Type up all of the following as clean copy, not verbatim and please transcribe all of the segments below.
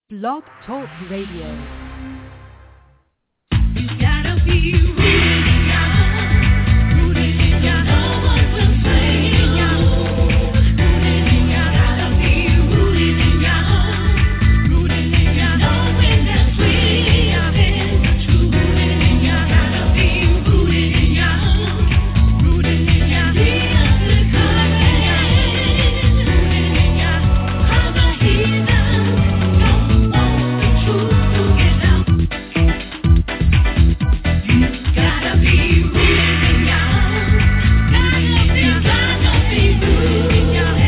Blog Talk Radio. You gotta be rooted in God, rooted in God. No one will save you. Rooted in God, gotta be rooted in God, rooted in God. Knowing that we are in true. Rooted in God, gotta be rooted in God, rooted in God. Jesus is coming. Rooted in God, 'cause the heathen don't want the truth to get out. Gotta be rooted in God. Gotta be rooted in God. Gotta be rooted in God.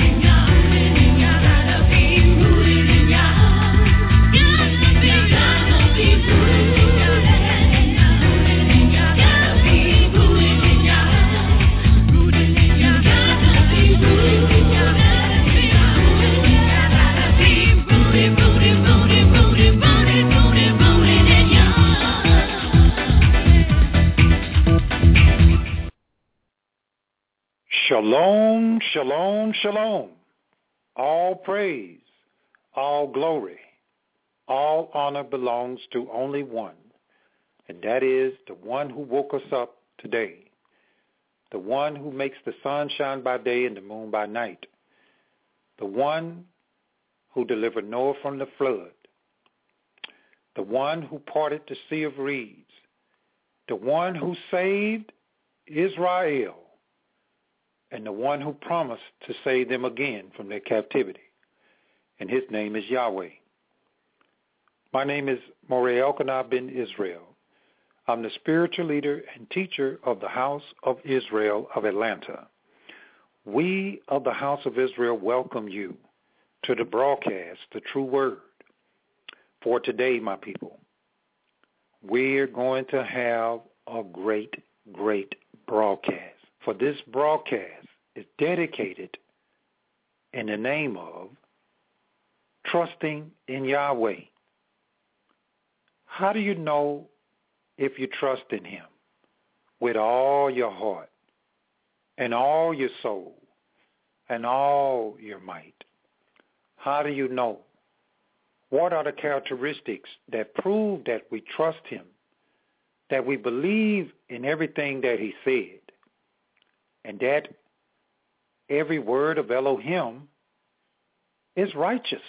Gotta be rooted in God. Gotta be rooted in God. Gotta be rooted in God. Rooted in God. Gotta be rooted in God. Gotta be rooted, rooted, rooted, rooted, rooted, rooted, rooted in God. Shalom, shalom, shalom. All praise, all glory, all honor belongs to only one, and that is the one who woke us up today, the one who makes the sun shine by day and the moon by night, the one who delivered Noah from the flood, the one who parted the sea of reeds, the one who saved Israel, and the one who promised to save them again from their captivity. And his name is Yahweh. My name is Moreh Elkanah ben Israel. I'm the spiritual leader and teacher of the House of Israel of Atlanta. We of the House of Israel welcome you to the broadcast, The True Word. For today, my people, we're going to have a great, great broadcast. For this broadcast is dedicated in the name of trusting in Yahweh. How do you know if you trust in him? With all your heart and all your soul and all your might. How do you know? What are the characteristics that prove that we trust him, that we believe in everything that he said, and that every word of Elohim is righteous?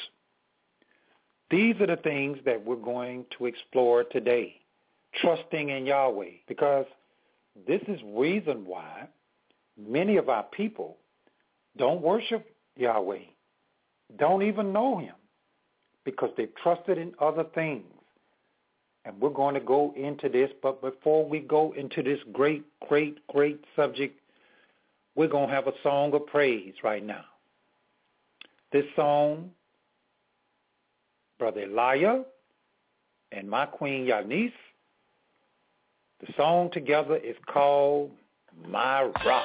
These are the things that we're going to explore today, trusting in Yahweh, because this is reason why many of our people don't worship Yahweh, don't even know him, because they've trusted in other things. And we're going to go into this, but before we go into this great, great, great subject, we're going to have a song of praise right now. This song, Brother Elijah and my queen Yanis, the song together is called My Rock.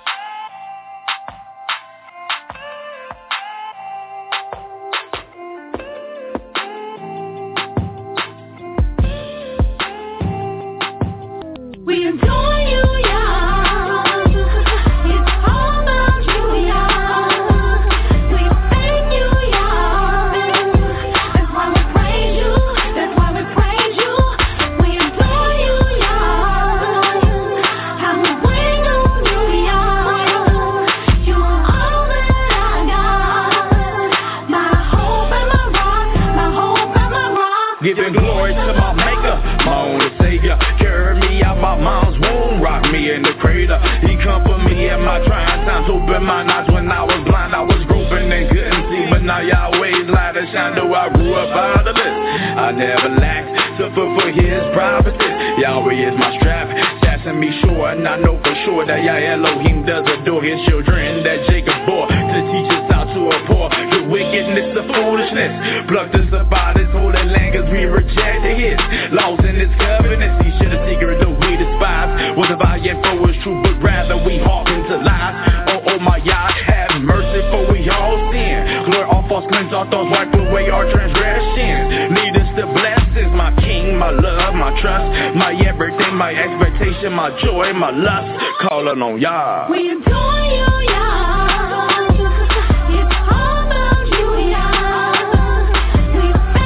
We adore you, Yah. It's all about you, Yah. We thank you, Yah. That's why we praise you. That's why we praise you. We adore you, Yah. How we wait on you, Yah. You are all that I got. My hope and my rock. My hope and my rock. Giving glory to my maker, my only savior. Carry me out my mom's womb, rock me in the crater. He comfort me in my trying times, open my eyes when I was blind. I was groping and couldn't see, but now Yahweh's light has shined. Though I grew up out of this, I never lacked to fulfill his promises. Yahweh is my strap, sassing me sure, and I know for sure that Yah Elohim does adore his children that Jacob bore to teach us how to abhor the wickedness of foolishness. Plucked us up out his holy land, 'cause we rejected his laws and his covenants. He should have secret that we despise was a valiant foe is true, but rather we hearken to lies. Oh my Yah, have mercy for we all sin. Clear all false cleanse our thoughts, wipe away our transgressions. Lead us to blessings, my king, my love, my trust, my everything, my expectation, my joy, my lust. Calling on Yah. We adore you, Yah. It's all about you, Yah. We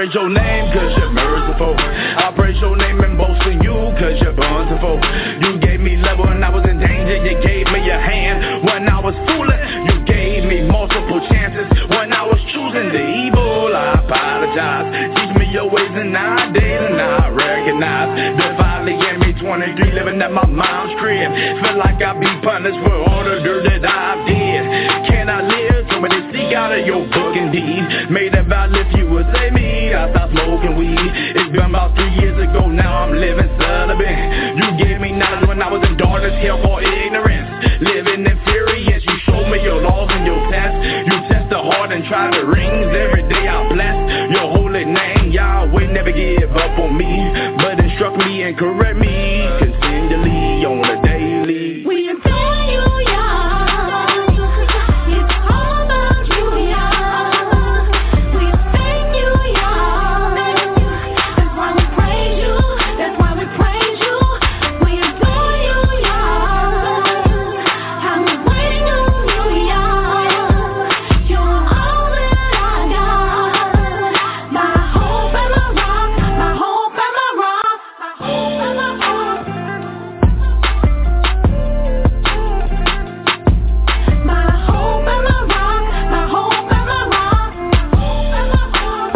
praise your name cause you're merciful. I praise your name and boast in you cause you're bountiful. You gave me level when I was in danger. You gave me your hand when I was fooling. You gave me multiple chances when I was choosing the evil. I apologize. Teach me your ways and nowadays and I recognize the finally gave me 23 living at my mom's crib. Feel like I be punished for all the dirt that I did. Can I live? Told me to seek out of your book indeed. Made a vow if you would save me, I stopped smoking weed. It's been about 3 years ago now, I'm living celibate. You gave me knowledge when I was in darkness, hell for ignorance. Living in furious, you showed me your laws and your tests. You test the heart and try the rings. Every day I bless your holy name. Yahweh never give up on me, but instruct me and correct me continually on a daily. We adore you, Yah. It's all about you, Yah. We thank you, Yah. That's why we praise you. That's why we praise you. We adore you, Yah. I'm waiting on you, Yah. You're all that I got. My hope and my rock. My hope and my rock. My hope and my rock. My hope and my rock, my hope and my rock, hope and my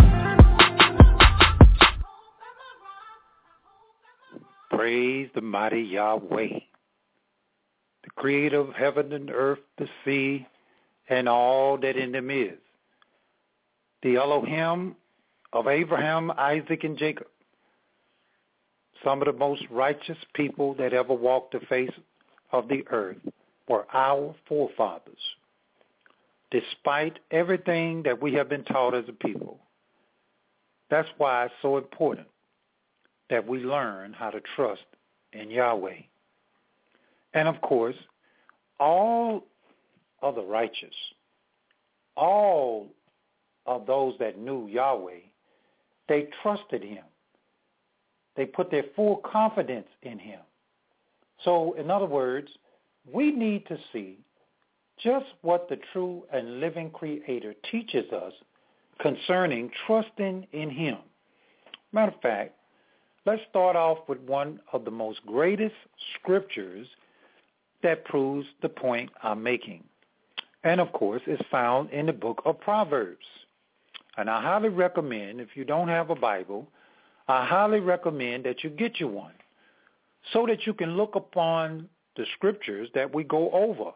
rock. Praise the mighty Yahweh, the creator of heaven and earth, the sea, and all that in them is. The Elohim of Abraham, Isaac, and Jacob. Some of the most righteous people that ever walked the face of the earth were our forefathers. Despite everything that we have been taught as a people, that's why it's so important that we learn how to trust in Yahweh. And of course, all of the righteous, all of those that knew Yahweh, they trusted him. They put their full confidence in him. So, in other words, we need to see just what the true and living Creator teaches us concerning trusting in him. Matter of fact, let's start off with one of the most greatest scriptures that proves the point I'm making. And, of course, it's found in the book of Proverbs. And I highly recommend, if you don't have a Bible, I highly recommend that you get you one so that you can look upon the scriptures that we go over.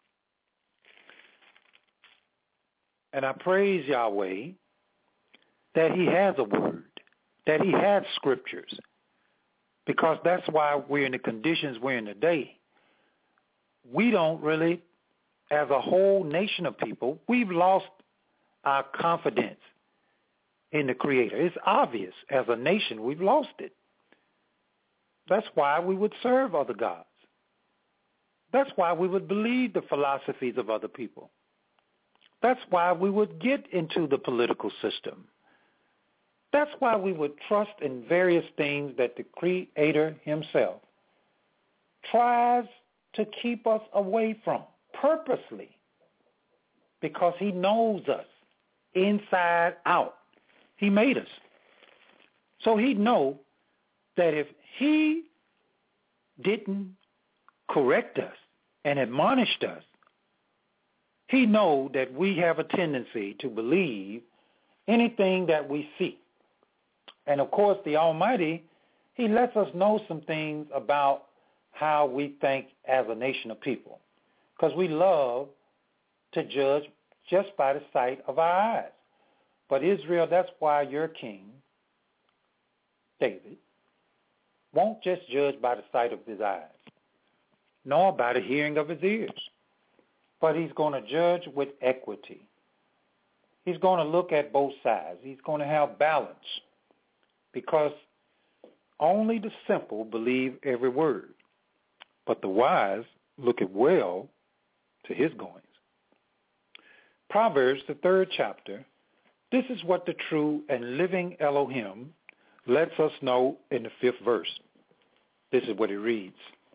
And I praise Yahweh that he has a word, that he has scriptures, because that's why we're in the conditions we're in today. We don't really, as a whole nation of people, we've lost our confidence in the Creator. It's obvious. As a nation, we've lost it. That's why we would serve other gods. That's why we would believe the philosophies of other people. That's why we would get into the political system. That's why we would trust in various things that the Creator himself tries to keep us away from purposely, because he knows us inside out. He made us. So he'd know that if he didn't correct us and admonished us, he know that we have a tendency to believe anything that we see. And of course, the Almighty, he lets us know some things about how we think as a nation of people, because we love to judge just by the sight of our eyes. But Israel, that's why your king, David, won't just judge by the sight of his eyes, nor by the hearing of his ears, but he's going to judge with equity. He's going to look at both sides. He's going to have balance, because only the simple believe every word, but the wise look at well to his goings. Proverbs, the 3rd chapter, this is what the true and living Elohim lets us know in the 5th verse. This is what it reads.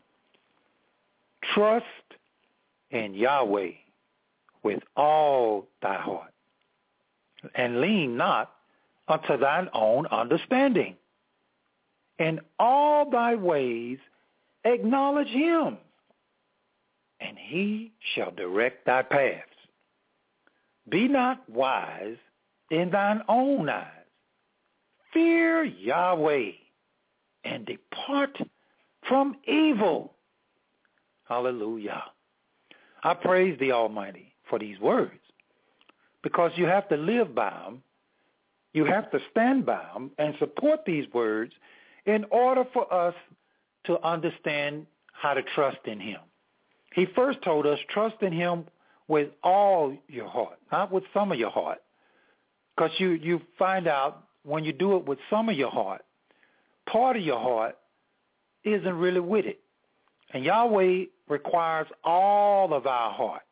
Trust in Yahweh with all thy heart, and lean not unto thine own understanding. In all thy ways acknowledge him, and he shall direct thy paths. Be not wise in thine own eyes. Fear Yahweh and depart from evil. Hallelujah. I praise the Almighty for these words, because you have to live by them. You have to stand by them and support these words in order for us to understand how to trust in him. He first told us, trust in him with all your heart, not with some of your heart. Because you find out when you do it with some of your heart, part of your heart isn't really with it. And Yahweh requires all of our heart.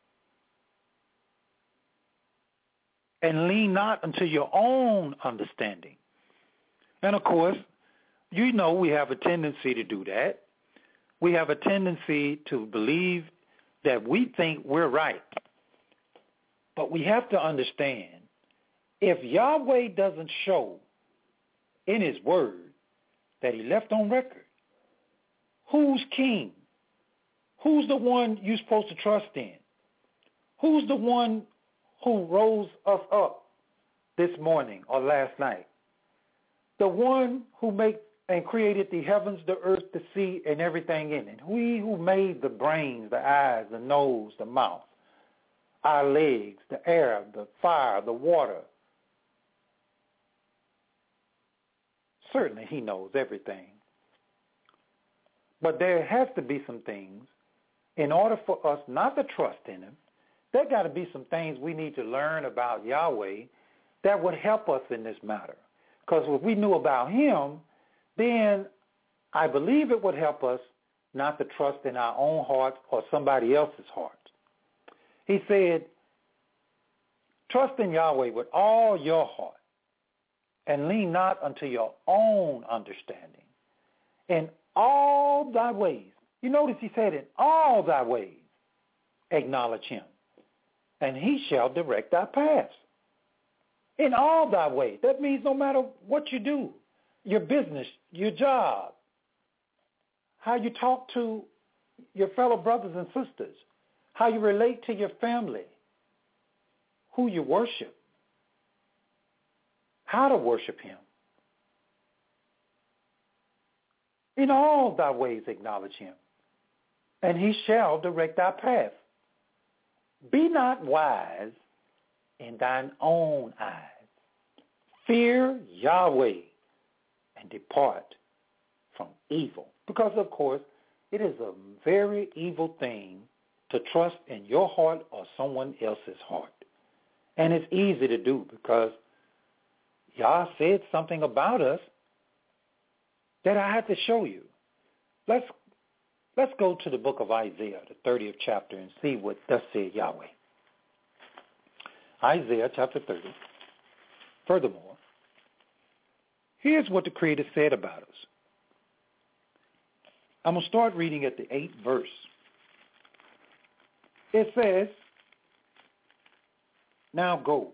And lean not unto your own understanding. And of course, you know we have a tendency to do that. We have a tendency to believe that we think we're right. But we have to understand, if Yahweh doesn't show in his word that he left on record, who's king? Who's the one you're supposed to trust in? Who's the one who rose us up this morning or last night? The one who made and created the heavens, the earth, the sea, and everything in it. We who made the brains, the eyes, the nose, the mouth, our legs, the air, the fire, the water. Certainly he knows everything. But there has to be some things, in order for us not to trust in him, there got to be some things we need to learn about Yahweh that would help us in this matter. Because if we knew about him, then I believe it would help us not to trust in our own hearts or somebody else's heart. He said, trust in Yahweh with all your heart and lean not unto your own understanding. In all thy ways. You notice he said, in all thy ways acknowledge him, and he shall direct thy paths. In all thy ways. That means no matter what you do, your business, your job, how you talk to your fellow brothers and sisters, how you relate to your family, who you worship, how to worship him. In all thy ways acknowledge him, and he shall direct thy path. Be not wise in thine own eyes. Fear Yahweh and depart from evil. Because, of course, it is a very evil thing to trust in your heart or someone else's heart. And it's easy to do because Yah said something about us that I have to show you. Let's go to the book of Isaiah, the 30th chapter, and see what thus said Yahweh. Isaiah chapter 30. Furthermore, here's what the Creator said about us. I'm going to start reading at the 8th verse. It says, now go,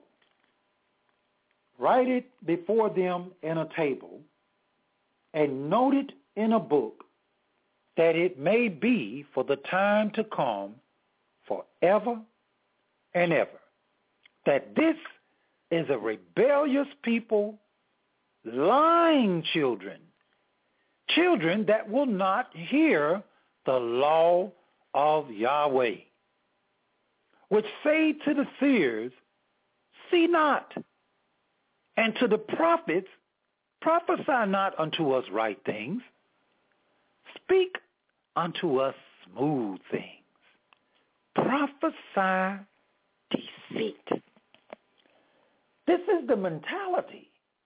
write it before them in a table, and note it in a book, that it may be for the time to come forever and ever, that this is a rebellious people, lying children, children that will not hear the law of Yahweh, which say to the seers, see not, and to the prophets, prophesy not unto us right things, speak unto us smooth things, prophesy deceit. This is the mentality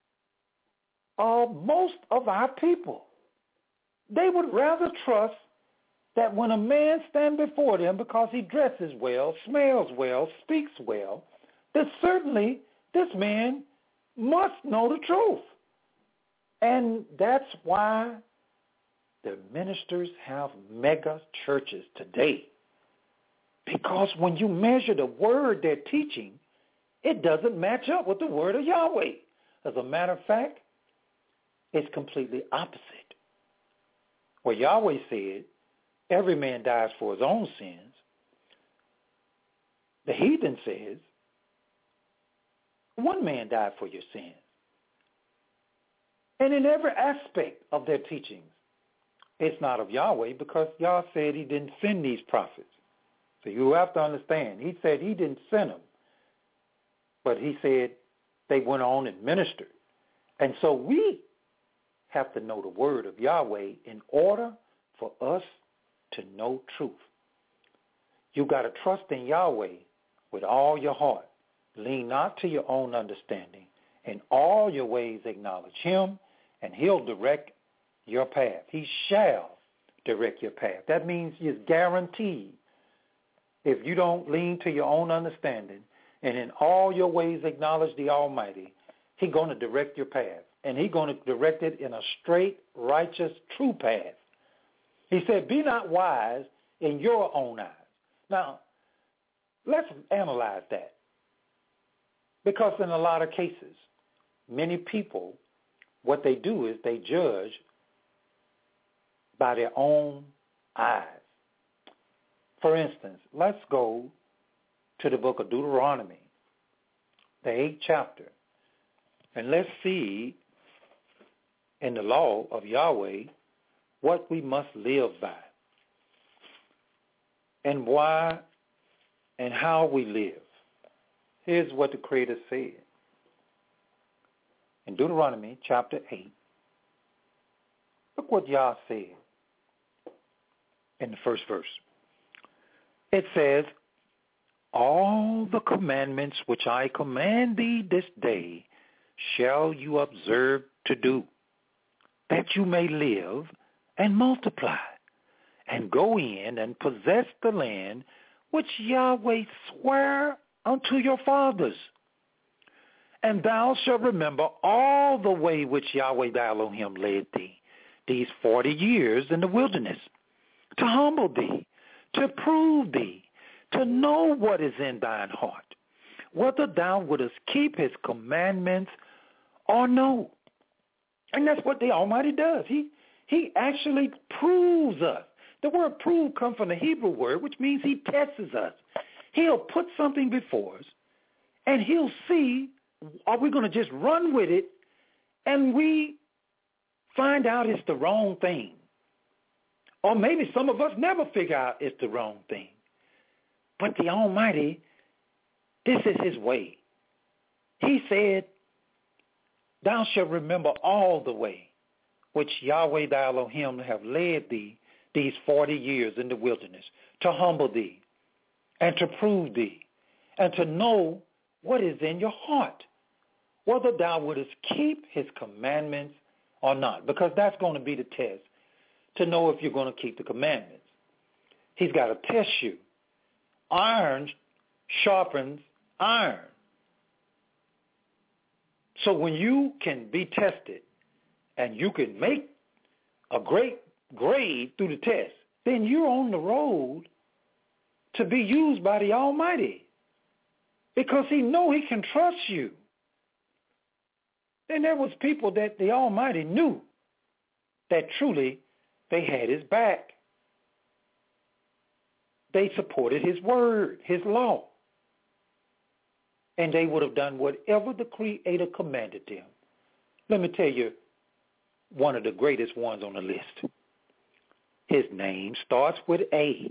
of most of our people. They would rather trust that when a man stands before them because he dresses well, smells well, speaks well, that certainly this man must know the truth. And that's why the ministers have mega churches today. Because when you measure the word they're teaching, it doesn't match up with the word of Yahweh. As a matter of fact, it's completely opposite. Where Yahweh said, every man dies for his own sins, the heathen says, one man died for your sins. And in every aspect of their teachings, it's not of Yahweh, because Yah said he didn't send these prophets. So you have to understand, he said he didn't send them, but he said they went on and ministered. And so we have to know the word of Yahweh in order for us to know truth. You got to trust in Yahweh with all your heart. Lean not to your own understanding. In all your ways acknowledge him, and he'll direct your path. He shall direct your path. That means it's guaranteed. If you don't lean to your own understanding, and in all your ways acknowledge the Almighty, he's going to direct your path. And he's going to direct it in a straight, righteous, true path. He said, be not wise in your own eyes. Now, let's analyze that. Because in a lot of cases, many people, what they do is they judge by their own eyes. For instance, let's go to the book of Deuteronomy, the 8th chapter, and let's see in the law of Yahweh what we must live by and why and how we live. Here's what the Creator said. In Deuteronomy chapter 8, look what Yah said in the first verse. It says, all the commandments which I command thee this day shall you observe to do, that you may live and multiply, and go in and possess the land which Yahweh sware unto your fathers. And thou shalt remember all the way which Yahweh thy Elohim led thee these 40 years in the wilderness, to humble thee, to prove thee, to know what is in thine heart, whether thou wouldest keep his commandments or no. And that's what the Almighty does. He actually proves us. The word prove comes from the Hebrew word, which means he tests us. He'll put something before us, and he'll see, are we going to just run with it, and we find out it's the wrong thing. Or maybe some of us never figure out it's the wrong thing. But the Almighty, this is his way. He said, thou shalt remember all the way which Yahweh thy Elohim have led thee these 40 years in the wilderness, to humble thee and to prove thee and to know what is in your heart, whether thou wouldest keep his commandments or not, because that's going to be the test to know if you're going to keep the commandments. He's got to test you. Iron sharpens iron. So when you can be tested and you can make a great grade through the test, then you're on the road to be used by the Almighty, because he know he can trust you. Then there was people that the Almighty knew that truly they had his back. They supported his word, his law. And they would have done whatever the Creator commanded them. Let me tell you one of the greatest ones on the list. His name starts with A.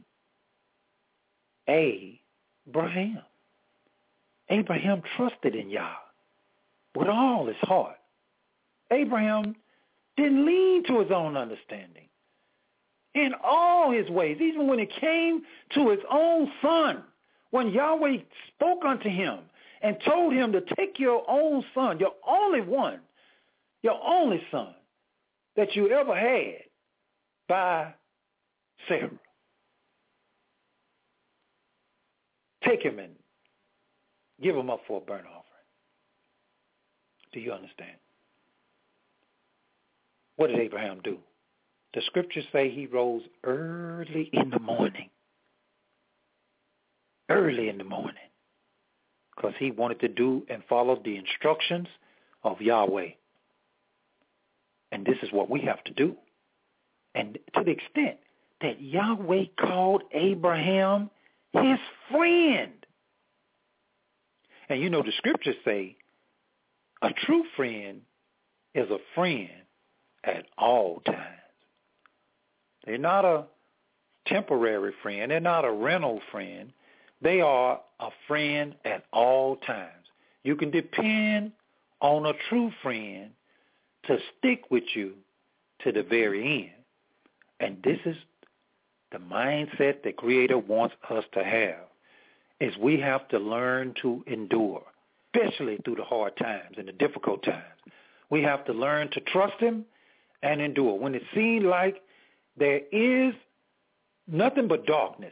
Abraham. Abraham trusted in Yah with all his heart. Abraham didn't lean to his own understanding. In all his ways, even when it came to his own son, when Yahweh spoke unto him and told him to take your own son, your only one, your only son that you ever had, by Sarah. Take him and give him up for a burnt offering. Do you understand? What did Abraham do? The scriptures say he rose early in the morning. Early in the morning. Because he wanted to do and follow the instructions of Yahweh. And this is what we have to do. And to the extent that Yahweh called Abraham his friend. And you know the scriptures say a true friend is a friend at all times. They're not a temporary friend. They're not a rental friend. They are a friend at all times. You can depend on a true friend to stick with you to the very end. And this is the mindset the Creator wants us to have, is we have to learn to endure, especially through the hard times and the difficult times. We have to learn to trust Him and endure. When it seems like there is nothing but darkness,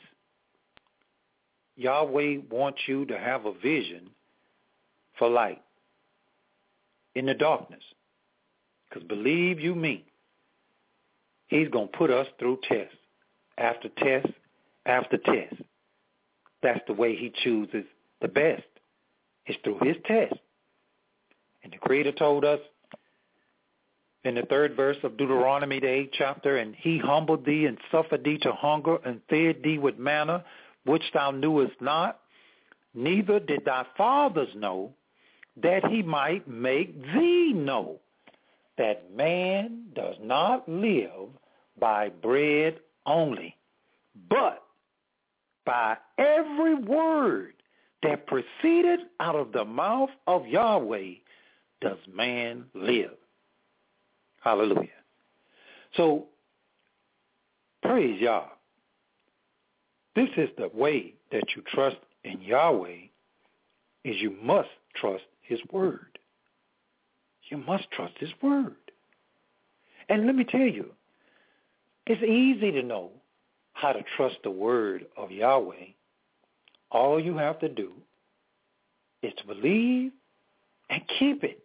Yahweh wants you to have a vision for light in the darkness. Because believe you me, He's going to put us through test after test after test. That's the way He chooses the best. It's through His test. And the Creator told us in the 3rd verse of Deuteronomy, the 8th chapter, and He humbled thee and suffered thee to hunger and fed thee with manna, which thou knewest not, neither did thy fathers know, that He might make thee know that man does not live by bread only, but by every word that proceeded out of the mouth of Yahweh does man live. Hallelujah. So, praise Yah. This is the way that you trust in Yahweh, is you must trust His word. You must trust His word. And let me tell you, it's easy to know how to trust the word of Yahweh. All you have to do is to believe and keep it.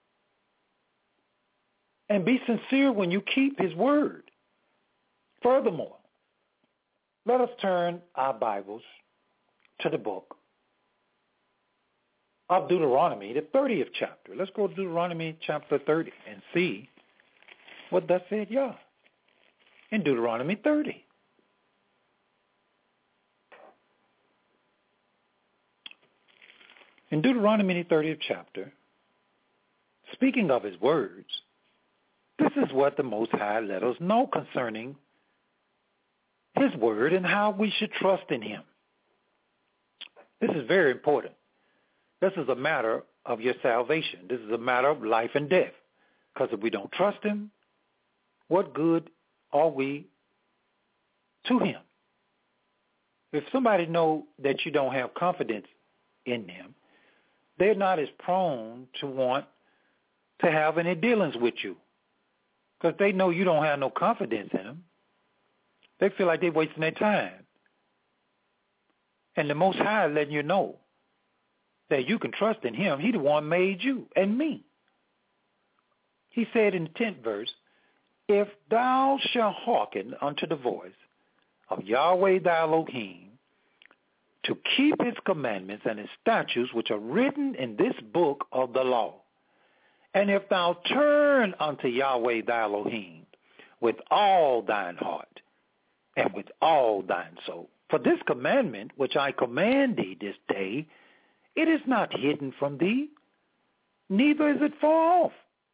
And be sincere when you keep His word. Furthermore, let us turn our Bibles to the book of Deuteronomy, the 30th chapter. Let's go to Deuteronomy chapter 30 and see what thus said Yah in Deuteronomy 30. In Deuteronomy, the 30th chapter, speaking of His words, this is what the Most High let us know concerning His word and how we should trust in Him. This is very important. This is a matter of your salvation. This is a matter of life and death. Because if we don't trust Him, what good are we to Him? If somebody know that you don't have confidence in them, they're not as prone to want to have any dealings with you. Because they know you don't have no confidence in them. They feel like they're wasting their time. And the Most High letting you know that you can trust in Him. He the one made you and me. He said in the 10th verse, if thou shalt hearken unto the voice of Yahweh thy Elohim, to keep His commandments and His statutes which are written in this book of the law, and if thou turn unto Yahweh thy Elohim with all thine heart and with all thine soul, for this commandment which I command thee this day, it is not hidden from thee, neither is it far off.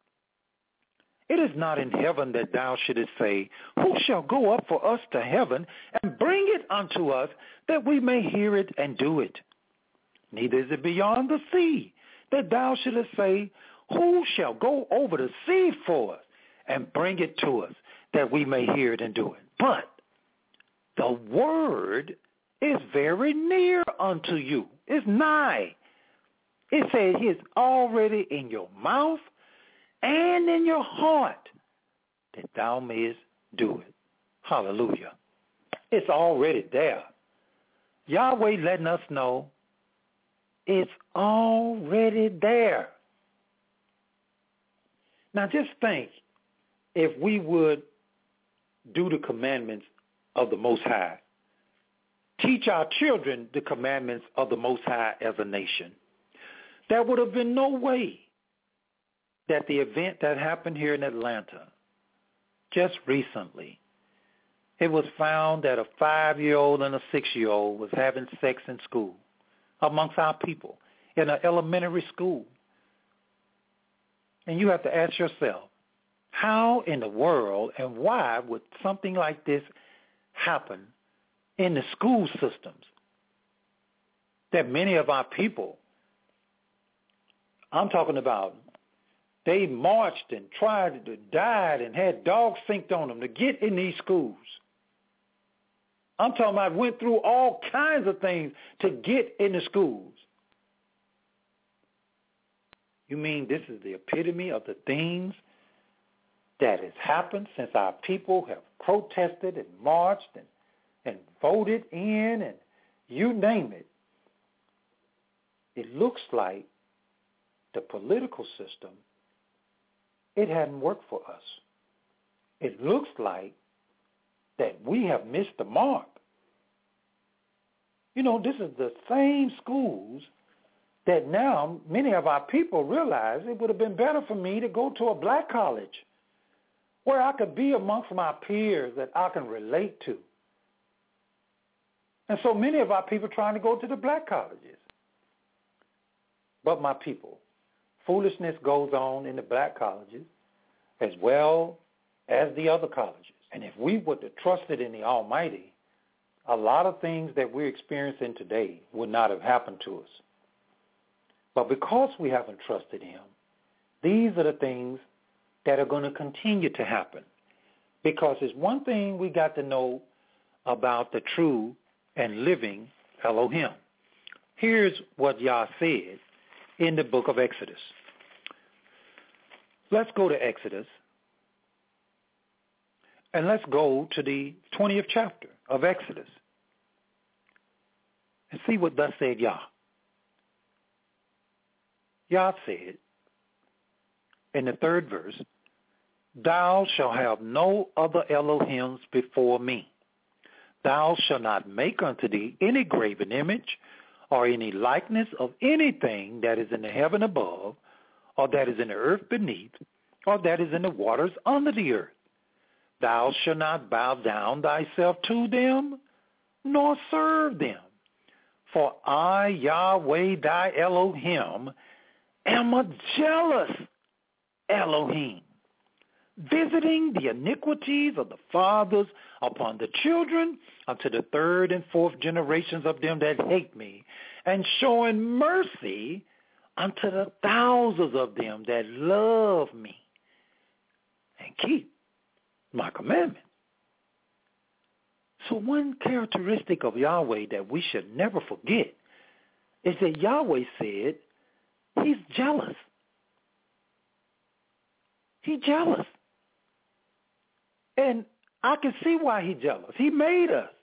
It is not in heaven that thou shouldest say, who shall go up for us to heaven and bring it unto us that we may hear it and do it? Neither is it beyond the sea that thou shouldest say, who shall go over the sea for us and bring it to us that we may hear it and do it? But the word is very near unto you. It's nigh. It says it's already in your mouth and in your heart that thou mayest do it. Hallelujah. It's already there. Yahweh letting us know it's already there. Now just think if we would do the commandments of the Most High, teach our children the commandments of the Most High as a nation, there would have been no way that the event that happened here in Atlanta just recently, it was found that a 5-year-old and a 6-year-old was having sex in school amongst our people in an elementary school. And you have to ask yourself, how in the world and why would something like this happen in the school systems that many of our people, I'm talking about, they marched and tried to died and had dogs sinked on them to get in these schools. I'm talking about went through all kinds of things to get in the schools. You mean this is the epitome of the things that has happened since our people have protested and marched and voted in and you name it? It looks like the political system, it hadn't worked for us. It looks like that we have missed the mark. You know, this is the same schools that now many of our people realize it would have been better for me to go to a black college where I could be amongst my peers that I can relate to. And so many of our people trying to go to the black colleges. But my people, foolishness goes on in the black colleges as well as the other colleges. And if we would have trusted in the Almighty, a lot of things that we're experiencing today would not have happened to us. But because we haven't trusted him, these are the things that are going to continue to happen. Because it's one thing we got to know about the true and living Elohim. Here's what Yah said in the book of Exodus. Let's go to Exodus, and let's go to the 20th chapter of Exodus and see what thus said Yah. Yah said in the 3rd verse, "Thou shalt have no other Elohims before me. Thou shalt not make unto thee any graven image or any likeness of anything that is in the heaven above, or that is in the earth beneath, or that is in the waters under the earth. Thou shalt not bow down thyself to them, nor serve them. For I, Yahweh thy Elohim, am a jealous Elohim, visiting the iniquities of the fathers upon the children unto the 3rd and 4th generations of them that hate me, and showing mercy unto the thousands of them that love me and keep my commandments." So one characteristic of Yahweh that we should never forget is that Yahweh said he's jealous. He's jealous. And I can see why he's jealous. He made us.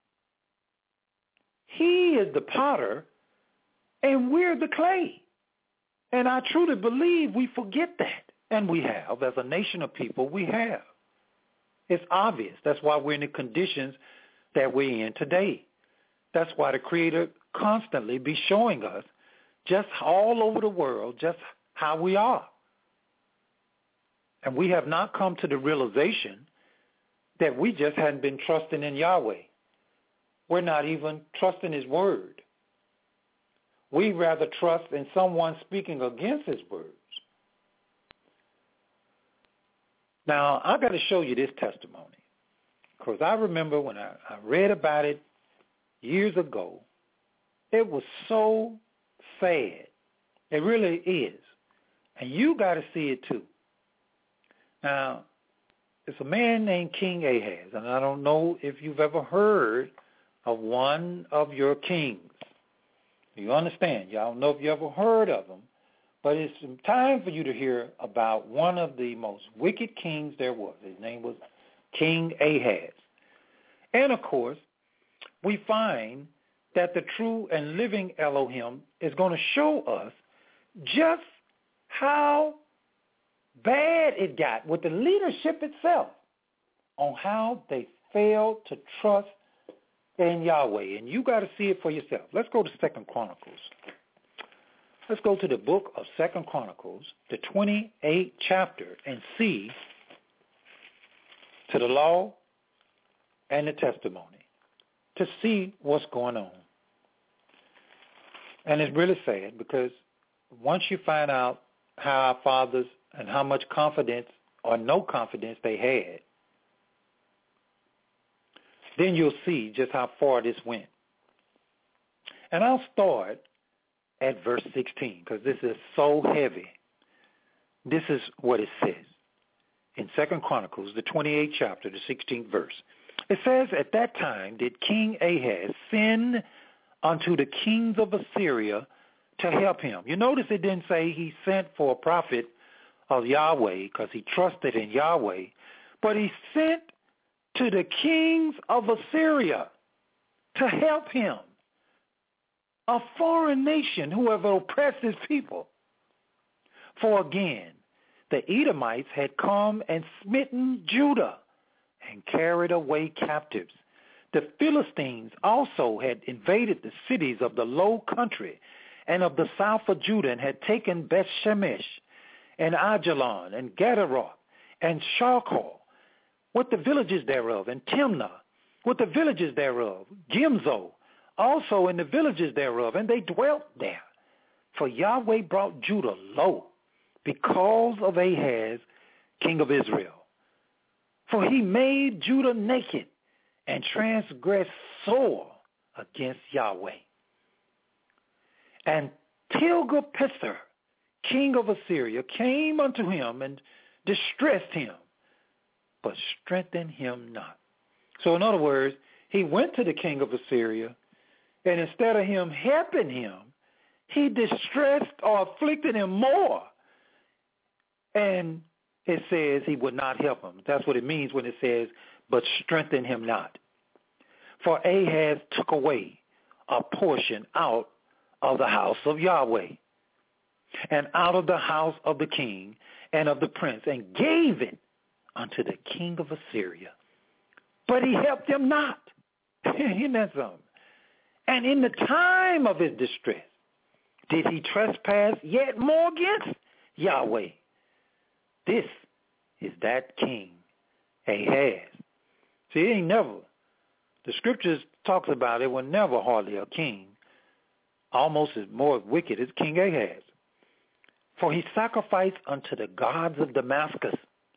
He is the potter, and we're the clay. And I truly believe we forget that. And we have, as a nation of people, we have. It's obvious. That's why we're in the conditions that we're in today. That's why the Creator constantly be showing us just all over the world just how we are. And we have not come to the realization that we just hadn't been trusting in Yahweh. We're not even trusting his word. We rather trust in someone speaking against his words. Now, I've got to show you this testimony, because I remember when I read about it years ago, it was so sad. It really is. And you got to see it too. Now, it's a man named King Ahaz, and I don't know if you've ever heard of one of your kings. You understand? You don't know if you ever heard of them, but it's time for you to hear about one of the most wicked kings there was. His name was King Ahaz. And, of course, we find that the true and living Elohim is going to show us just how bad it got with the leadership itself on how they failed to trust in Yahweh. And you got to see it for yourself. Let's go to 2 Chronicles. Let's go to the book of 2 Chronicles, the 28th chapter, and see to the law and the testimony to see what's going on. And it's really sad because once you find out how our fathers and how much confidence or no confidence they had, then you'll see just how far this went. And I'll start at verse 16 because this is so heavy. This is what it says in 2 Chronicles, the 28th chapter, the 16th verse. It says, at that time did King Ahaz send unto the kings of Assyria to help him. You notice it didn't say he sent for a prophet of Yahweh because he trusted in Yahweh, but he sent to the kings of Assyria to help him, a foreign nation who have oppressed his people. For again, the Edomites had come and smitten Judah and carried away captives. The Philistines also had invaded the cities of the low country and of the south of Judah and had taken Beth-Shemesh and Ajalon and Gederoth and Shalchor with the villages thereof, and Timnah with the villages thereof, Gimzo also in the villages thereof, and they dwelt there. For Yahweh brought Judah low because of Ahaz, king of Israel. For he made Judah naked and transgressed sore against Yahweh. And Tilgath-Pileser, king of Assyria, came unto him and distressed him, but strengthened him not. So in other words, he went to the king of Assyria, and instead of him helping him, he distressed or afflicted him more. And it says he would not help him. That's what it means when it says, but strengthen him not. For Ahaz took away a portion out of the house of Yahweh and out of the house of the king and of the prince, and gave it unto the king of Assyria. But he helped him not. Isn't that something? And in the time of his distress, did he trespass yet more against Yahweh? This is that king, Ahaz. See, it ain't never. The scriptures talks about it was never hardly a king, almost as more wicked as King Ahaz. For he sacrificed unto the gods of Damascus.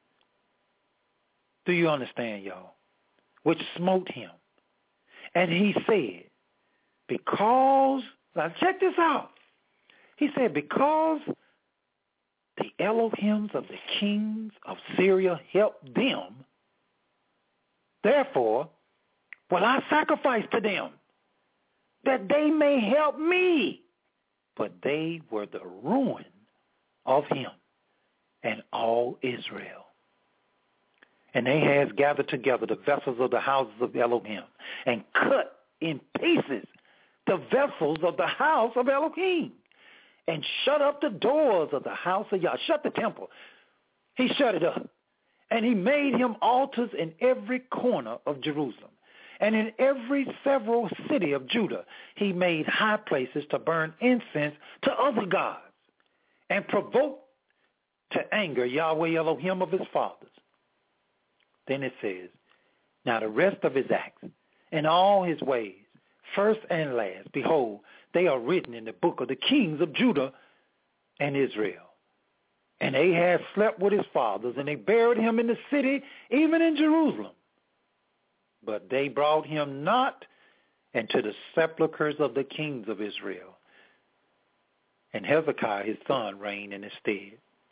Do you understand, y'all? Which smote him. And he said, because, now check this out. He said, because the Elohims of the kings of Syria helped them, therefore will I sacrifice to them, that they may help me. But they were the ruin of him and all Israel. And Ahaz gathered together the vessels of the houses of Elohim and cut in pieces the vessels of the house of Elohim and shut up the doors of the house of Yah. Shut the temple. He shut it up. And he made him altars in every corner of Jerusalem. And in every several city of Judah, he made high places to burn incense to other gods and provoke to anger Yahweh Elohim of his fathers. Then it says, now the rest of his acts and all his ways, first and last, behold, they are written in the book of the kings of Judah and Israel. And Ahaz slept with his fathers, and they buried him in the city, even in Jerusalem. But they brought him not into the sepulchres of the kings of Israel. And Hezekiah, his son, reigned in his stead.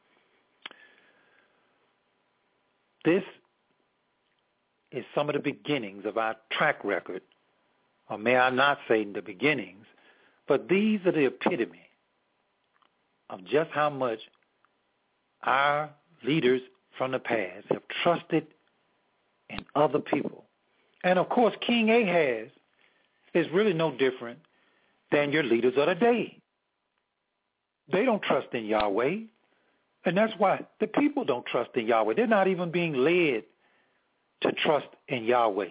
This is some of the beginnings of our track record, or may I not say the beginnings, but these are the epitome of just how much our leaders from the past have trusted in other people. And of course, King Ahaz is really no different than your leaders of the day. They don't trust in Yahweh, and that's why the people don't trust in Yahweh. They're not even being led to trust in Yahweh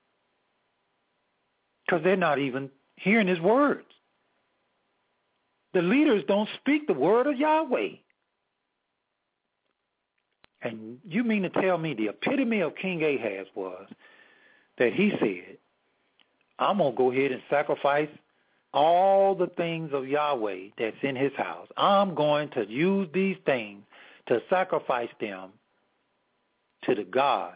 because they're not even hearing his words. The leaders don't speak the word of Yahweh. And you mean to tell me the epitome of King Ahaz was that he said, I'm going to go ahead and sacrifice all the things of Yahweh that's in his house. I'm going to use these things to sacrifice them to the gods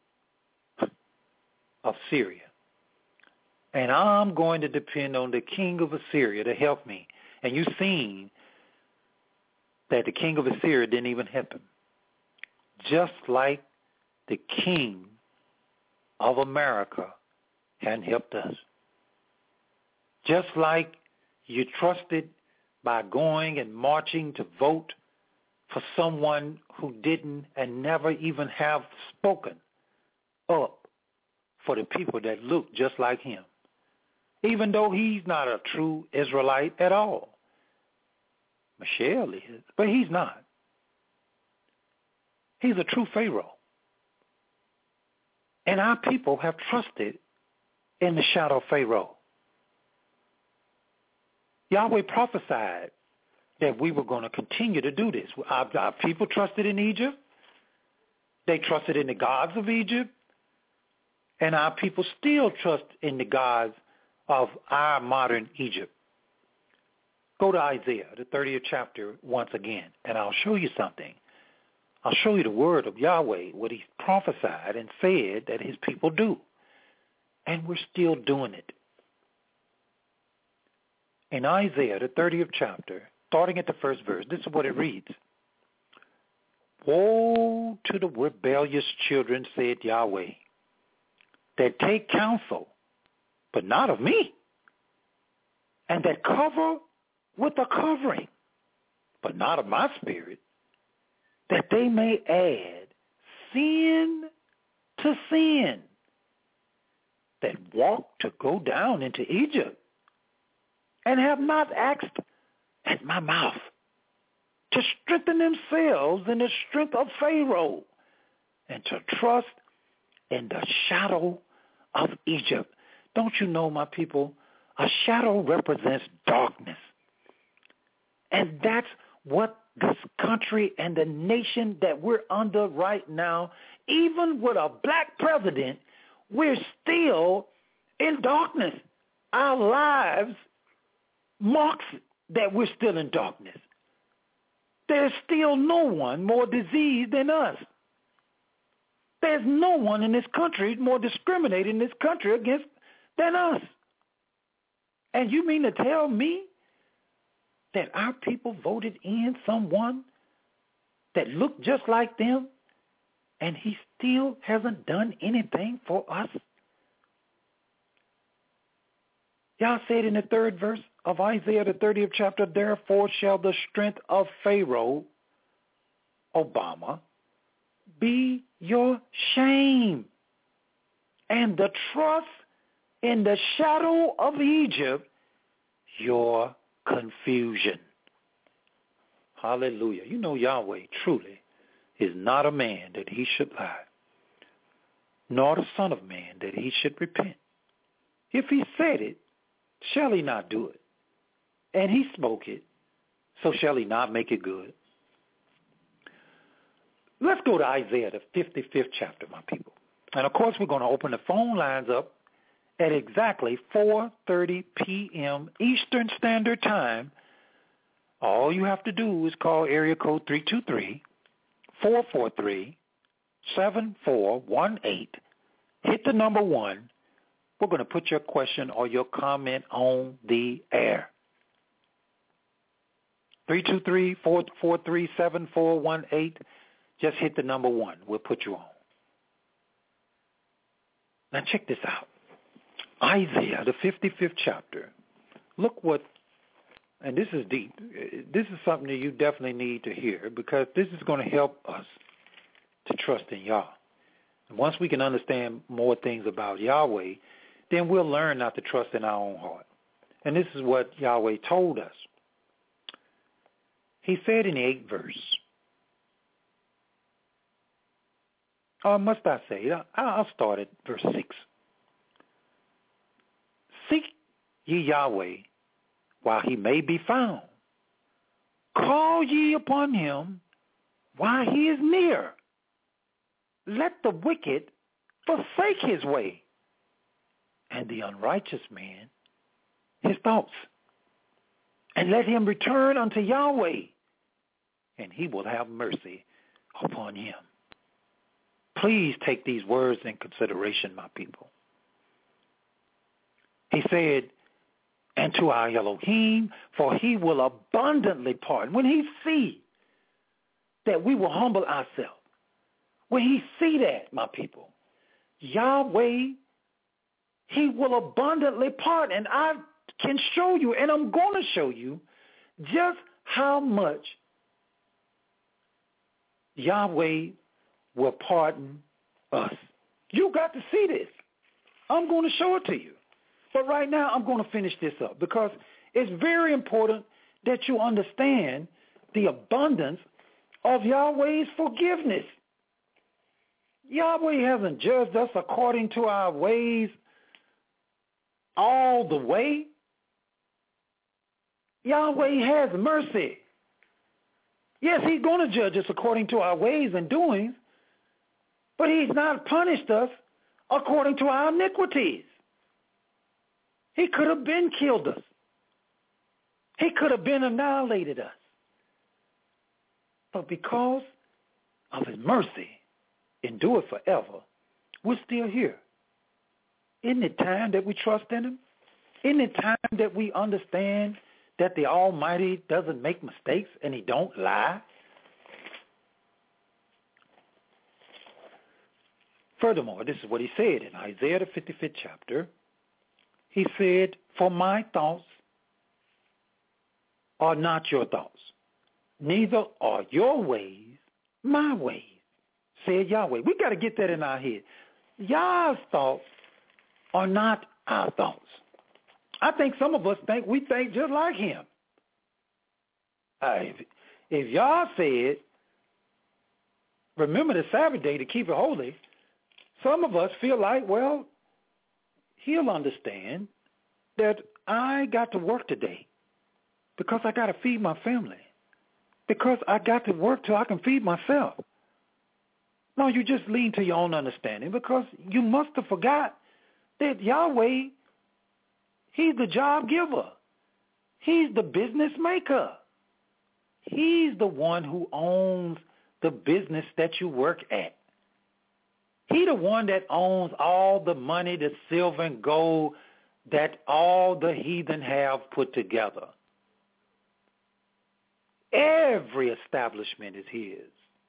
of Syria. And I'm going to depend on the king of Assyria to help me. And you've seen that the king of Assyria didn't even help him. Just like the king of America hadn't helped us. Just like you trusted by going and marching to vote for someone who didn't and never even have spoken up for the people that look just like him, even though he's not a true Israelite at all. Michelle is, but he's not. He's a true Pharaoh. And our people have trusted in the shadow of Pharaoh. Yahweh prophesied that we were going to continue to do this. Our people trusted in Egypt. They trusted in the gods of Egypt. And our people still trust in the gods of our modern Egypt. Go to Isaiah, the 30th chapter, once again, and I'll show you something. I'll show you the word of Yahweh, what he prophesied and said that his people do. And we're still doing it. In Isaiah, the 30th chapter, starting at the first verse, this is what it reads. Woe to the rebellious children, said Yahweh, that take counsel, but not of me, and that cover with a covering, but not of my spirit, that they may add sin to sin, that walk to go down into Egypt, and have not asked at my mouth, to strengthen themselves in the strength of Pharaoh, and to trust in the shadow of Egypt. Don't you know, my people, a shadow represents darkness. And that's what this country and the nation that we're under right now, even with a black president, we're still in darkness. Our lives marks that we're still in darkness. There's still no one more diseased than us. There's no one in this country more discriminated in this country against than us. And you mean to tell me that our people voted in someone that looked just like them and he still hasn't done anything for us? Y'all said in the third verse of Isaiah, the 30th chapter, therefore shall the strength of Pharaoh, Obama, be your shame, and the trust in the shadow of Egypt, your confusion. Hallelujah. You know Yahweh truly is not a man that he should lie, nor the son of man that he should repent. If he said it, shall he not do it? And he spoke it, so shall he not make it good? Let's go to Isaiah, the 55th chapter, my people. And, of course, we're going to open the phone lines up at exactly 4:30 p.m. Eastern Standard Time. All you have to do is call area code 323-443-7418. Hit the number 1. We're going to put your question or your comment on the air. 323-443-7418. Just hit the number 1. We'll put you on. Now check this out. Isaiah, the 55th chapter. Look what, and this is deep. This is something that you definitely need to hear because this is going to help us to trust in Yah. And once we can understand more things about Yahweh, then we'll learn not to trust in our own heart. And this is what Yahweh told us. He said in the 8th verse, or must I say, I'll start at verse 6. Seek ye Yahweh while he may be found. call ye upon him while he is near. Let the wicked forsake his way, and the unrighteous man his thoughts. And let him return unto Yahweh, and he will have mercy upon him. Please take these words in consideration, my people. He said, and to our Elohim, for he will abundantly pardon. When he see that we will humble ourselves, when he see that, my people, Yahweh, he will abundantly pardon. And I can show you, and I'm going to show you just how much Yahweh will pardon us. You got to see this. I'm going to show it to you. But right now, I'm going to finish this up because it's very important that you understand the abundance of Yahweh's forgiveness. Yahweh hasn't judged us according to our ways all the way. Yahweh has mercy. Yes, he's going to judge us according to our ways and doings, but he's not punished us according to our iniquities. He could have been killed us. He could have been annihilated us. But because of his mercy, endure forever, we're still here. Isn't it time that we trust in him? Isn't it time that we understand that the Almighty doesn't make mistakes and he don't lie? Furthermore, this is what he said in Isaiah the 55th chapter. He said, for my thoughts are not your thoughts, neither are your ways my ways, said Yahweh. We got to get that in our head. Yah's thoughts are not our thoughts. I think some of us think we think just like him. If Yah said, remember the Sabbath day to keep it holy, some of us feel like, well, he'll understand that I got to work today because I got to feed my family, because I got to work till I can feed myself. No, you just lean to your own understanding because you must have forgot that Yahweh, he's the job giver. He's the business maker. He's the one who owns the business that you work at. He the one that owns all the money, the silver and gold that all the heathen have put together. Every establishment is his.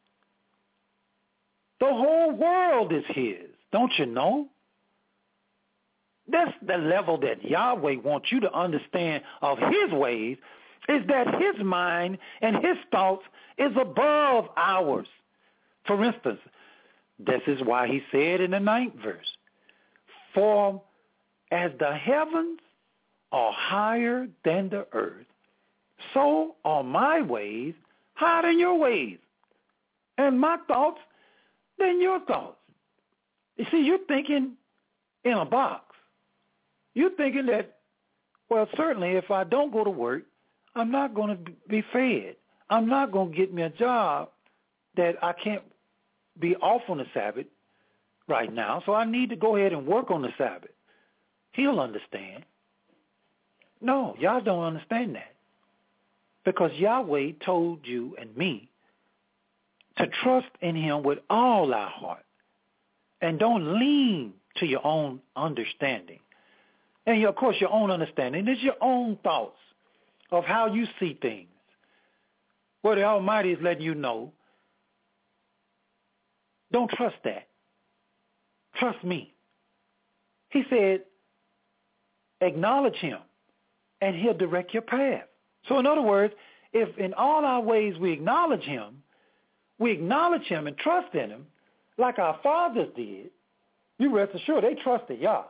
The whole world is his. Don't you know? That's the level that Yahweh wants you to understand of his ways, is that his mind and his thoughts is above ours. For instance, this is why he said in the 9th verse, for as the heavens are higher than the earth, so are my ways higher than your ways, and my thoughts than your thoughts. You see, you're thinking in a box. You're thinking that, well, certainly if I don't go to work, I'm not going to be fed. I'm not going to get me a job that I can't be off on the Sabbath right now, so I need to go ahead and work on the Sabbath. He'll understand. No, y'all don't understand that. Because Yahweh told you and me to trust in him with all our heart and don't lean to your own understanding. And, of course, your own understanding is your own thoughts of how you see things. Well, the Almighty is letting you know, don't trust that. Trust me. He said, acknowledge him, and he'll direct your path. So in other words, if in all our ways we acknowledge him and trust in him, like our fathers did, you rest assured they trusted Yah.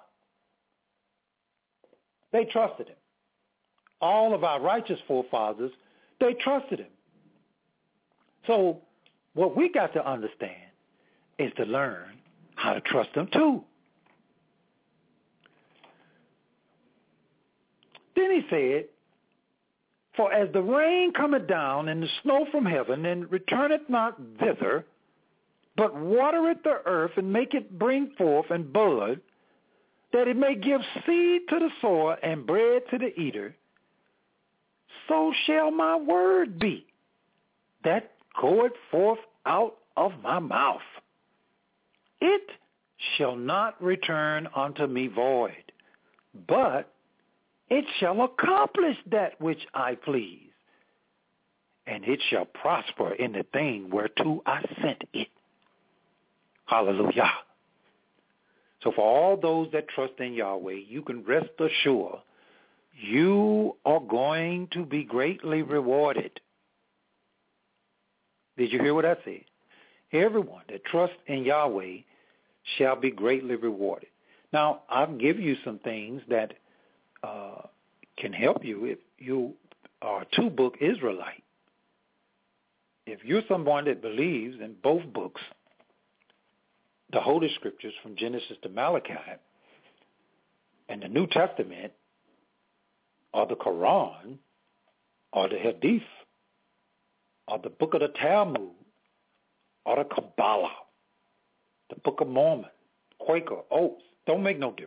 They trusted him. All of our righteous forefathers, they trusted him. So what we got to understand is to learn how to trust him too. Then he said, For as the rain cometh down and the snow from heaven, and returneth not thither, but watereth the earth, and make it bring forth and bud, that it may give seed to the sower and bread to the eater, so shall my word be that goeth forth out of my mouth. It shall not return unto me void, but it shall accomplish that which I please, and it shall prosper in the thing whereto I sent it. Hallelujah. So for all those that trust in Yahweh, you can rest assured you are going to be greatly rewarded. Did you hear what I said? Everyone that trusts in Yahweh shall be greatly rewarded. Now, I'll give you some things that can help you if you are a two-book Israelite. If you're someone that believes in both books, the Holy Scriptures from Genesis to Malachi, and the New Testament, or the Quran, or the Hadith, or the Book of the Talmud, or the Kabbalah, the Book of Mormon, Quaker, Oaths, don't make no difference.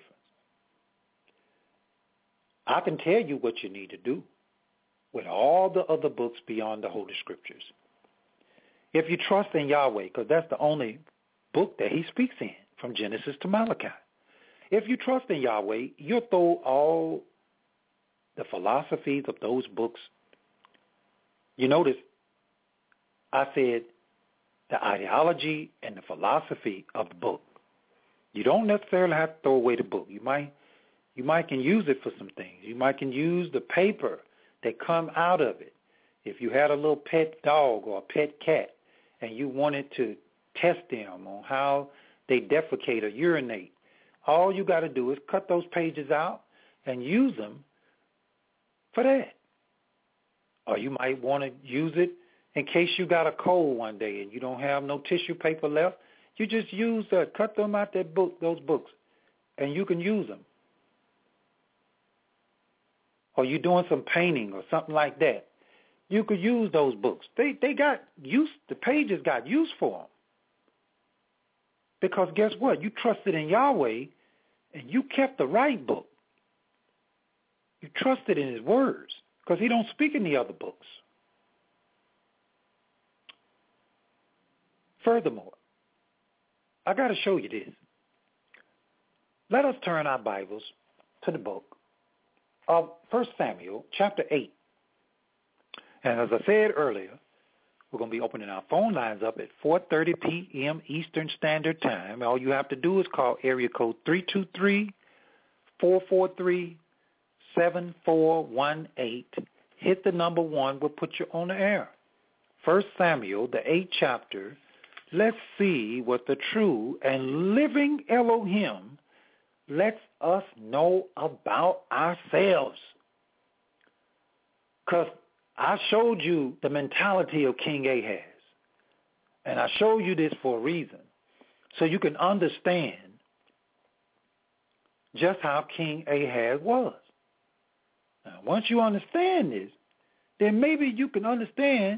I can tell you what you need to do with all the other books beyond the Holy Scriptures. If you trust in Yahweh, because that's the only book that he speaks in, from Genesis to Malachi. If you trust in Yahweh, you'll throw all the philosophies of those books. You notice I said the ideology and the philosophy of the book. You don't necessarily have to throw away the book. You might can use it for some things. You might can use the paper that come out of it. If you had a little pet dog or a pet cat and you wanted to test them on how they defecate or urinate, all you got to do is cut those pages out and use them for that. Or you might want to use it in case you got a cold one day and you don't have no tissue paper left. You just cut them out those books, and you can use them. Or you're doing some painting or something like that, you could use those books. They got use. The pages got use for them. Because guess what? You trusted in Yahweh, and you kept the right book. You trusted in his words, because he don't speak in the other books. Furthermore, I got to show you this. Let us turn our Bibles to the book of 1 Samuel chapter 8. And as I said earlier, we're going to be opening our phone lines up at 4:30 p.m. Eastern Standard Time. All you have to do is call area code 323-443-7418. Hit the number 1. We'll put you on the air. 1 Samuel, the 8th chapter. Let's see what the true and living Elohim lets us know about ourselves. Because I showed you the mentality of King Ahaz. And I showed you this for a reason. So you can understand just how King Ahaz was. Now, once you understand this, then maybe you can understand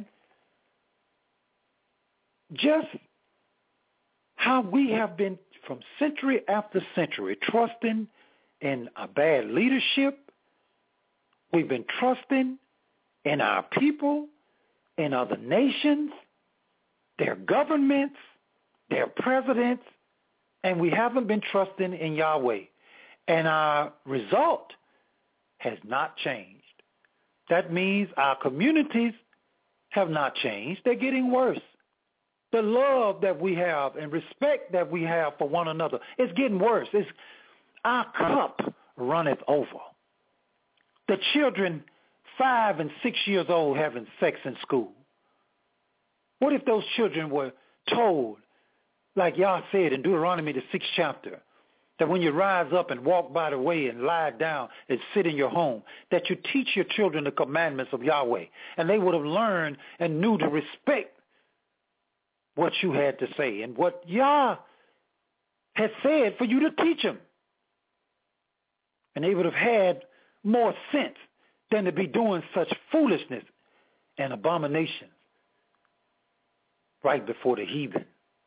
just how we have been from century after century trusting in a bad leadership. We've been trusting in our people, in other nations, their governments, their presidents, and we haven't been trusting in Yahweh. And our result has not changed. That means our communities have not changed. They're getting worse. The love that we have and respect that we have for one another is getting worse. Our cup runneth over. The children 5 and 6 years old having sex in school. What if those children were told, like Yah said in Deuteronomy the 6th chapter, that when you rise up and walk by the way and lie down and sit in your home, that you teach your children the commandments of Yahweh, and they would have learned and knew to respect what you had to say and what Yah had said for you to teach them. And they would have had more sense than to be doing such foolishness and abominations right before the heathen.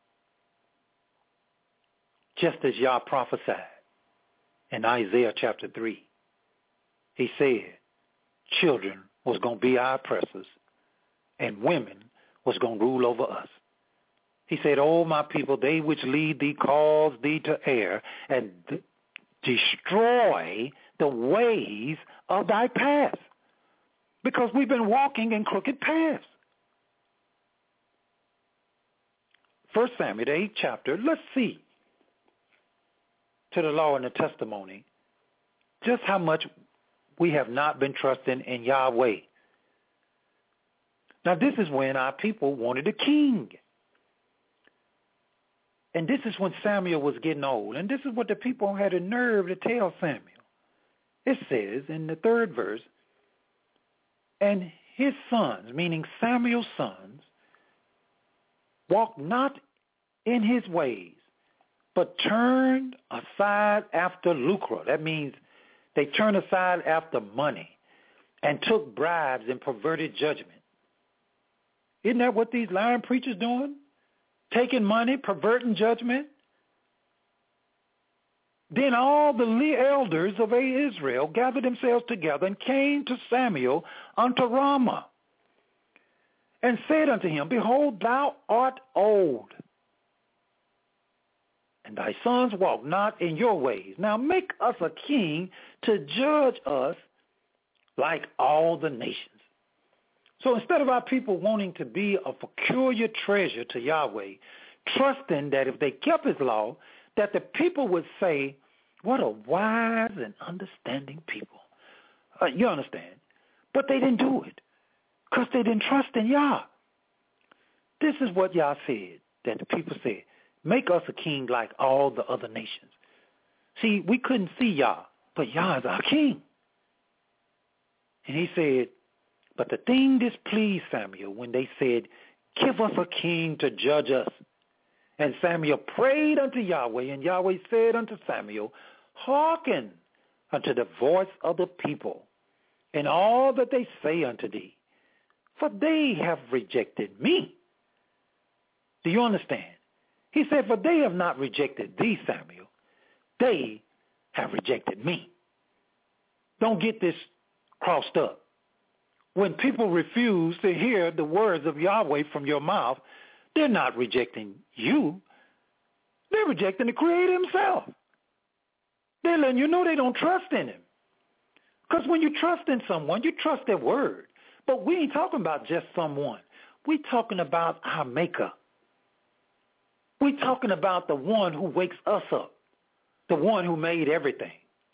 Just as Yah prophesied in Isaiah chapter 3. He said children was going to be our oppressors and women was going to rule over us. He said, "O my people, they which lead thee cause thee to err and destroy the ways of thy paths." Because we've been walking in crooked paths. 1 Samuel, the 8th chapter, let's see to the law and the testimony just how much we have not been trusting in Yahweh. Now this is when our people wanted a king. And this is when Samuel was getting old. And this is what the people had a nerve to tell Samuel. It says in the 3rd verse, "And his sons," meaning Samuel's sons, "walked not in his ways, but turned aside after lucre." That means they turned aside after money and took bribes and perverted judgment. Isn't that what these lying preachers doing? Taking money, perverting judgment. Then all the elders of Israel gathered themselves together and came to Samuel unto Ramah and said unto him, "Behold, thou art old, and thy sons walk not in your ways. Now make us a king to judge us like all the nations." So instead of our people wanting to be a peculiar treasure to Yahweh, trusting that if they kept his law, that the people would say, "What a wise and understanding people." You understand? But they didn't do it because they didn't trust in Yah. This is what Yah said, that the people said, "Make us a king like all the other nations." See, we couldn't see Yah, but Yah is our king. And he said, but the thing displeased Samuel when they said, "Give us a king to judge us." And Samuel prayed unto Yahweh, and Yahweh said unto Samuel, "Hearken unto the voice of the people, and all that they say unto thee, for they have rejected me." Do you understand? He said, "For they have not rejected thee, Samuel. They have rejected me." Don't get this crossed up. When people refuse to hear the words of Yahweh from your mouth, they're not rejecting you. They're rejecting the Creator himself. They're letting you know they don't trust in him. Because when you trust in someone, you trust their word. But we ain't talking about just someone. We're talking about our Maker. We're talking about the one who wakes us up, the one who made everything.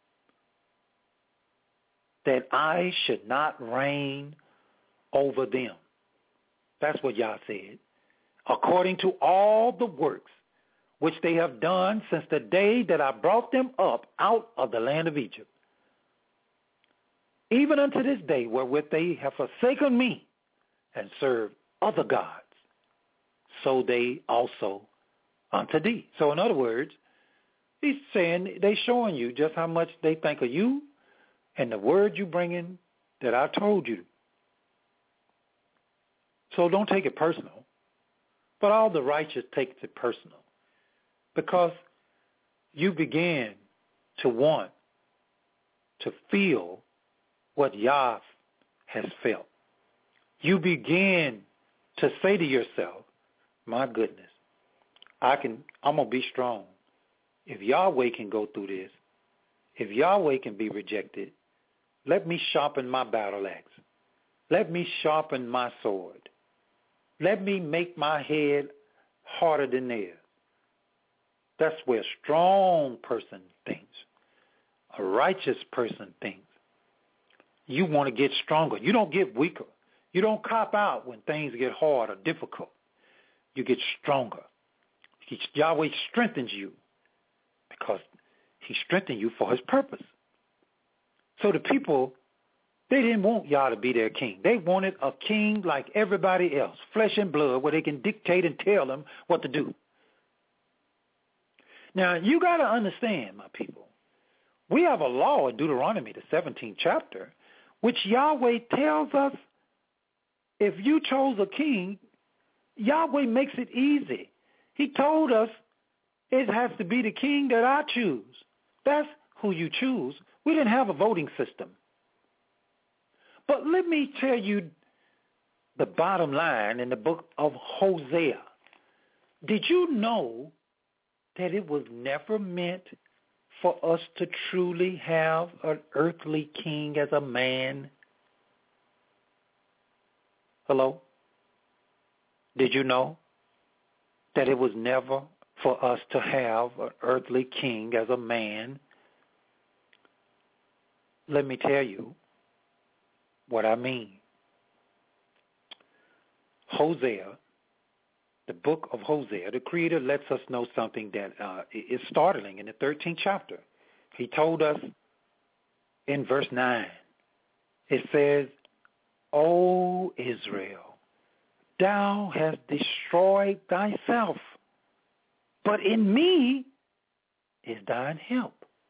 That I should not reign over them. That's what Yah said. According to all the works which they have done since the day that I brought them up out of the land of Egypt, even unto this day wherewith they have forsaken me and served other gods, so they also unto thee. So in other words, he's saying, they showing you just how much they think of you and the word you bring in that I told you. So don't take it personal. But all the righteous take it personal. Because you begin to want to feel what Yah has felt. You begin to say to yourself, "My goodness, I'm going to be strong. If Yahweh can go through this, if Yahweh can be rejected, let me sharpen my battle axe. Let me sharpen my sword. Let me make my head harder than theirs." That's where a strong person thinks. A righteous person thinks. You want to get stronger. You don't get weaker. You don't cop out when things get hard or difficult. You get stronger. Yahweh strengthens you because he strengthened you for his purpose. So the people, they didn't want Yah to be their king. They wanted a king like everybody else, flesh and blood, where they can dictate and tell them what to do. Now, you got to understand, my people, we have a law in Deuteronomy, the 17th chapter, which Yahweh tells us if you chose a king, Yahweh makes it easy. He told us it has to be the king that I choose. That's who you choose. We didn't have a voting system. But let me tell you the bottom line in the book of Hosea. Did you know that it was never meant for us to truly have an earthly king as a man? Hello? Did you know that it was never for us to have an earthly king as a man? Let me tell you what I mean. Hosea, the book of Hosea, the Creator lets us know something that is startling in the 13th chapter. He told us in verse 9, it says, O Israel, thou hast destroyed thyself, but in me is thine help.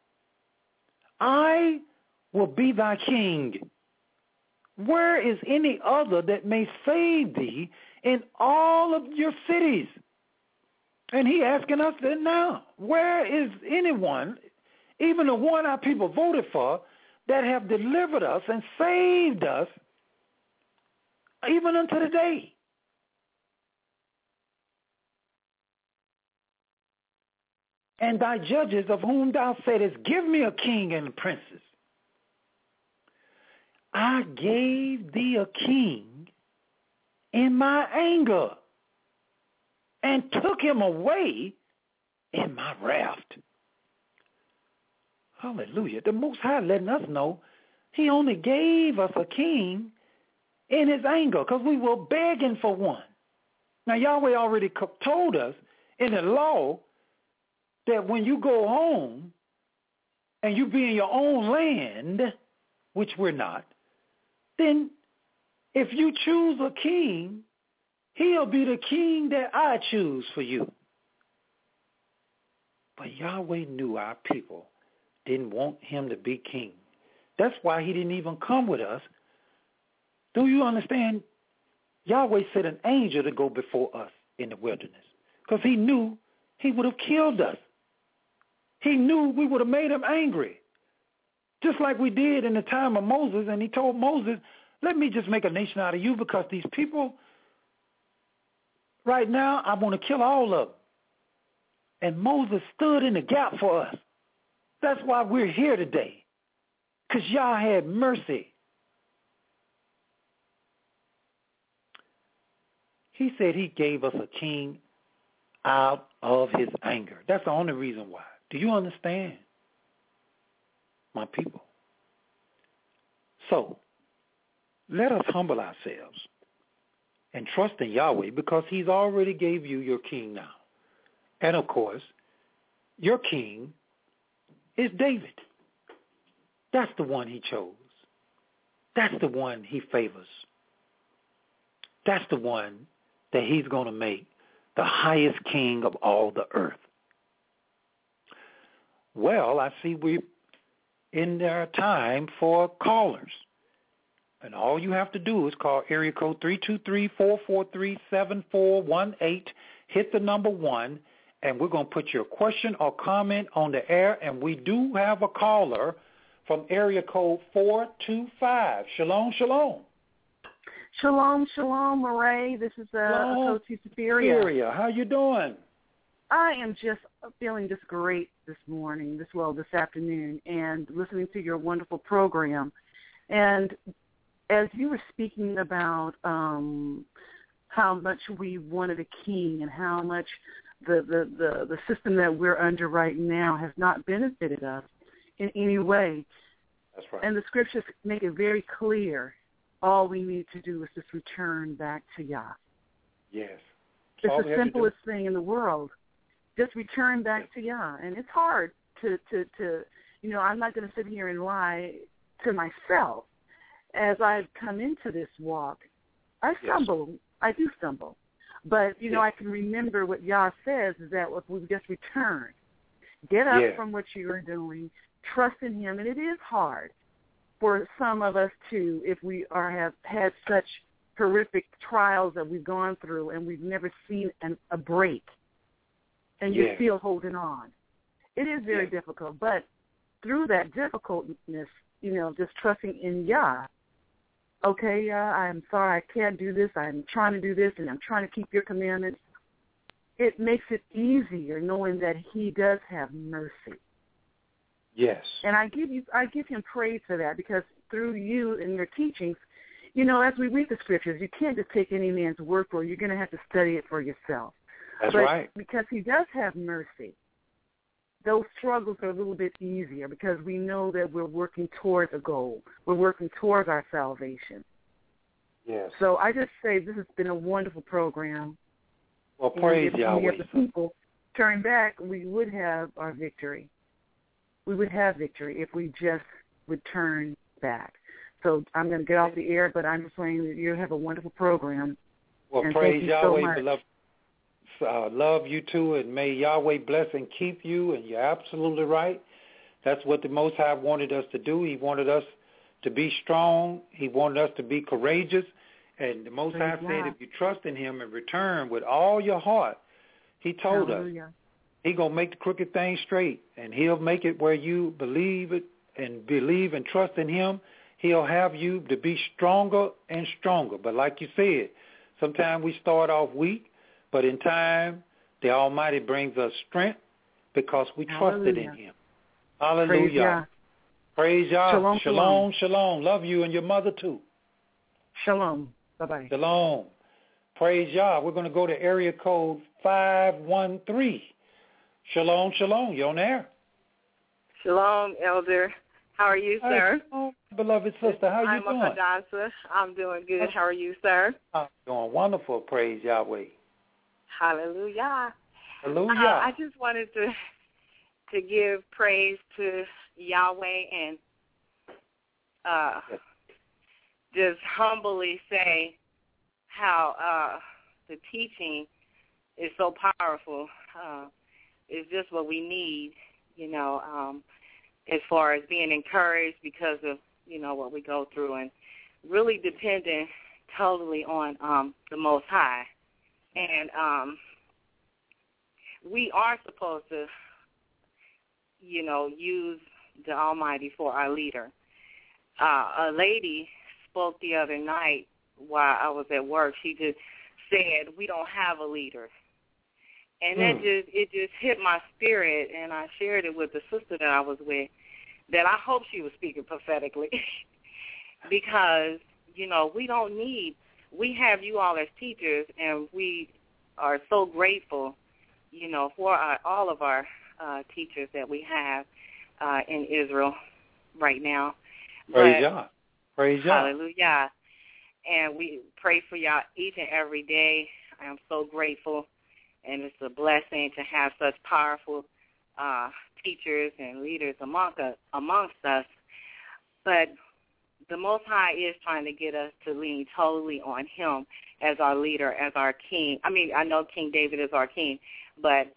I will be thy king. Where is any other that may save thee in all of your cities? And he asking us that now. Where is anyone, even the one our people voted for, that have delivered us and saved us even unto the day? And thy judges of whom thou saidest, give me a king and princes. I gave thee a king in my anger and took him away in my wrath. Hallelujah. The Most High letting us know he only gave us a king in his anger because we were begging for one. Now, Yahweh already told us in the law that when you go home and you be in your own land, which we're not, then if you choose a king, he'll be the king that I choose for you. But Yahweh knew our people didn't want him to be king. That's why he didn't even come with us. Do you understand? Yahweh sent an angel to go before us in the wilderness because he knew he would have killed us. He knew we would have made him angry. Just like we did in the time of Moses, and he told Moses, let me just make a nation out of you because these people, right now, I want to kill all of them. And Moses stood in the gap for us. That's why we're here today, because Yah had mercy. He said he gave us a king out of his anger. That's the only reason why. Do you understand? My people. So, let us humble ourselves and trust in Yahweh because he's already gave you your king now. And of course, your king is David. That's the one he chose. That's the one he favors. That's the one that he's going to make the highest king of all the earth. Well, I see we're in their time for callers. And all you have to do is call area code 323-443-7418, hit the number 1, and we're going to put your question or comment on the air. And we do have a caller from area code 425. Shalom, shalom. Shalom, shalom, Marae. This is Coach Superior. How you doing? I am just feeling just great this morning, this afternoon, and listening to your wonderful program. And as you were speaking about how much we wanted a king and how much the system that we're under right now has not benefited us in any way. That's right. And the scriptures make it very clear all we need to do is just return back to Yah. Yes. It's the simplest thing in the world. Just return back to Yah. And it's hard to I'm not going to sit here and lie to myself. As I've come into this walk, I stumble. Yes. I do stumble. But, I can remember what Yah says is that if we just return, get up from what you are doing, trust in him, and it is hard. for some of us too, if we have had such horrific trials that we've gone through and we've never seen a break, and you're still holding on. It is very difficult, but through that difficultness, just trusting in Yah. Okay, Yah, I'm sorry I can't do this. I'm trying to do this, and I'm trying to keep your commandments. It makes it easier knowing that he does have mercy. Yes. And I give him praise for that, because through you and your teachings, as we read the scriptures, you can't just take any man's word for it. You're going to have to study it for yourself. That's right. Because he does have mercy, those struggles are a little bit easier because we know that we're working towards a goal. We're working towards our salvation. Yes. So I just say this has been a wonderful program. Well, praise Yahweh. If the people turn back, we would have our victory. We would have victory if we just would turn back. So I'm going to get off the air, but I'm just saying that you have a wonderful program. Well, and praise thank you Yahweh, so much. beloved. Love you too, and may Yahweh bless and keep you, and you're absolutely right. That's what the Most High wanted us to do. He wanted us to be strong. He wanted us to be courageous, and the Most High said if you trust in him and return with all your heart, he told us he going to make the crooked things straight, and he'll make it where you believe it and believe and trust in him. He'll have you to be stronger and stronger. But like you said, sometimes we start off weak, but in time, the Almighty brings us strength because we trusted in him. Hallelujah. Praise Yah. Shalom, shalom, shalom. Love you and your mother too. Shalom. Bye-bye. Shalom. Praise Yah. We're going to go to area code 513. Shalom, shalom. You on there? Shalom, Elder. How are you, sir? Hi, beloved sister. How you doing? I'm Hadassah. I'm doing good. How are you, sir? I'm doing wonderful. Praise Yahweh. Hallelujah. Hallelujah. I just wanted to give praise to Yahweh and just humbly say how the teaching is so powerful. It's just what we need, as far as being encouraged because of, what we go through, and really depending totally on the Most High. And we are supposed to, use the Almighty for our leader. A lady spoke the other night while I was at work. She just said, we don't have a leader. And it just hit my spirit, and I shared it with the sister that I was with, that I hope she was speaking prophetically because, we have you all as teachers, and we are so grateful, for all of our teachers that we have in Israel right now. Praise Yah. Praise Yah. Hallelujah. And we pray for y'all each and every day. I am so grateful, and it's a blessing to have such powerful teachers and leaders amongst us. But the Most High is trying to get us to lean totally on him as our leader, as our king. I mean, I know King David is our king, but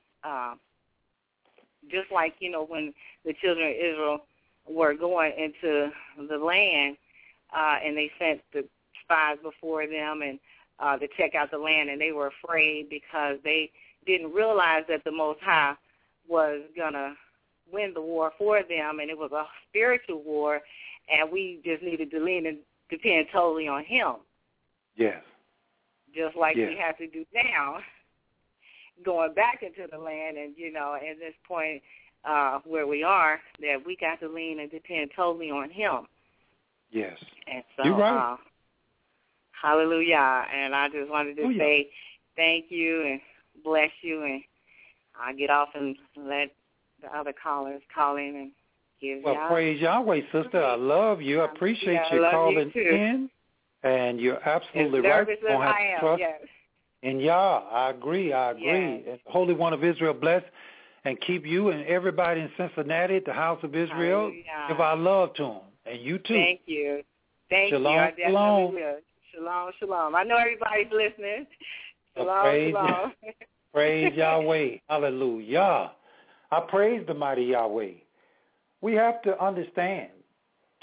just like, when the children of Israel were going into the land and they sent the spies before them and to check out the land, and they were afraid because they didn't realize that the Most High was going to win the war for them, and it was a spiritual war, and we just needed to lean and depend totally on him. Yes. Just like we have to do now, going back into the land, and, at this point where we are, that we got to lean and depend totally on him. Yes. And so, you're right. Hallelujah. And I just wanted to say thank you and bless you, and I'll get off and let the other callers call in and give Well, praise Yahweh, sister. I love you. I appreciate you calling in, and you're absolutely right. You don't have to trust in Yah. I agree. Yes. And the Holy One of Israel bless and keep you and everybody in Cincinnati at the House of Israel. Hallelujah. Give our love to them, and you too. Thank you. Shalom, you. I definitely shalom. will. Shalom, shalom. I know everybody's listening. Shalom, praise shalom. Praise Yahweh. Hallelujah. I praise the mighty Yahweh. We have to understand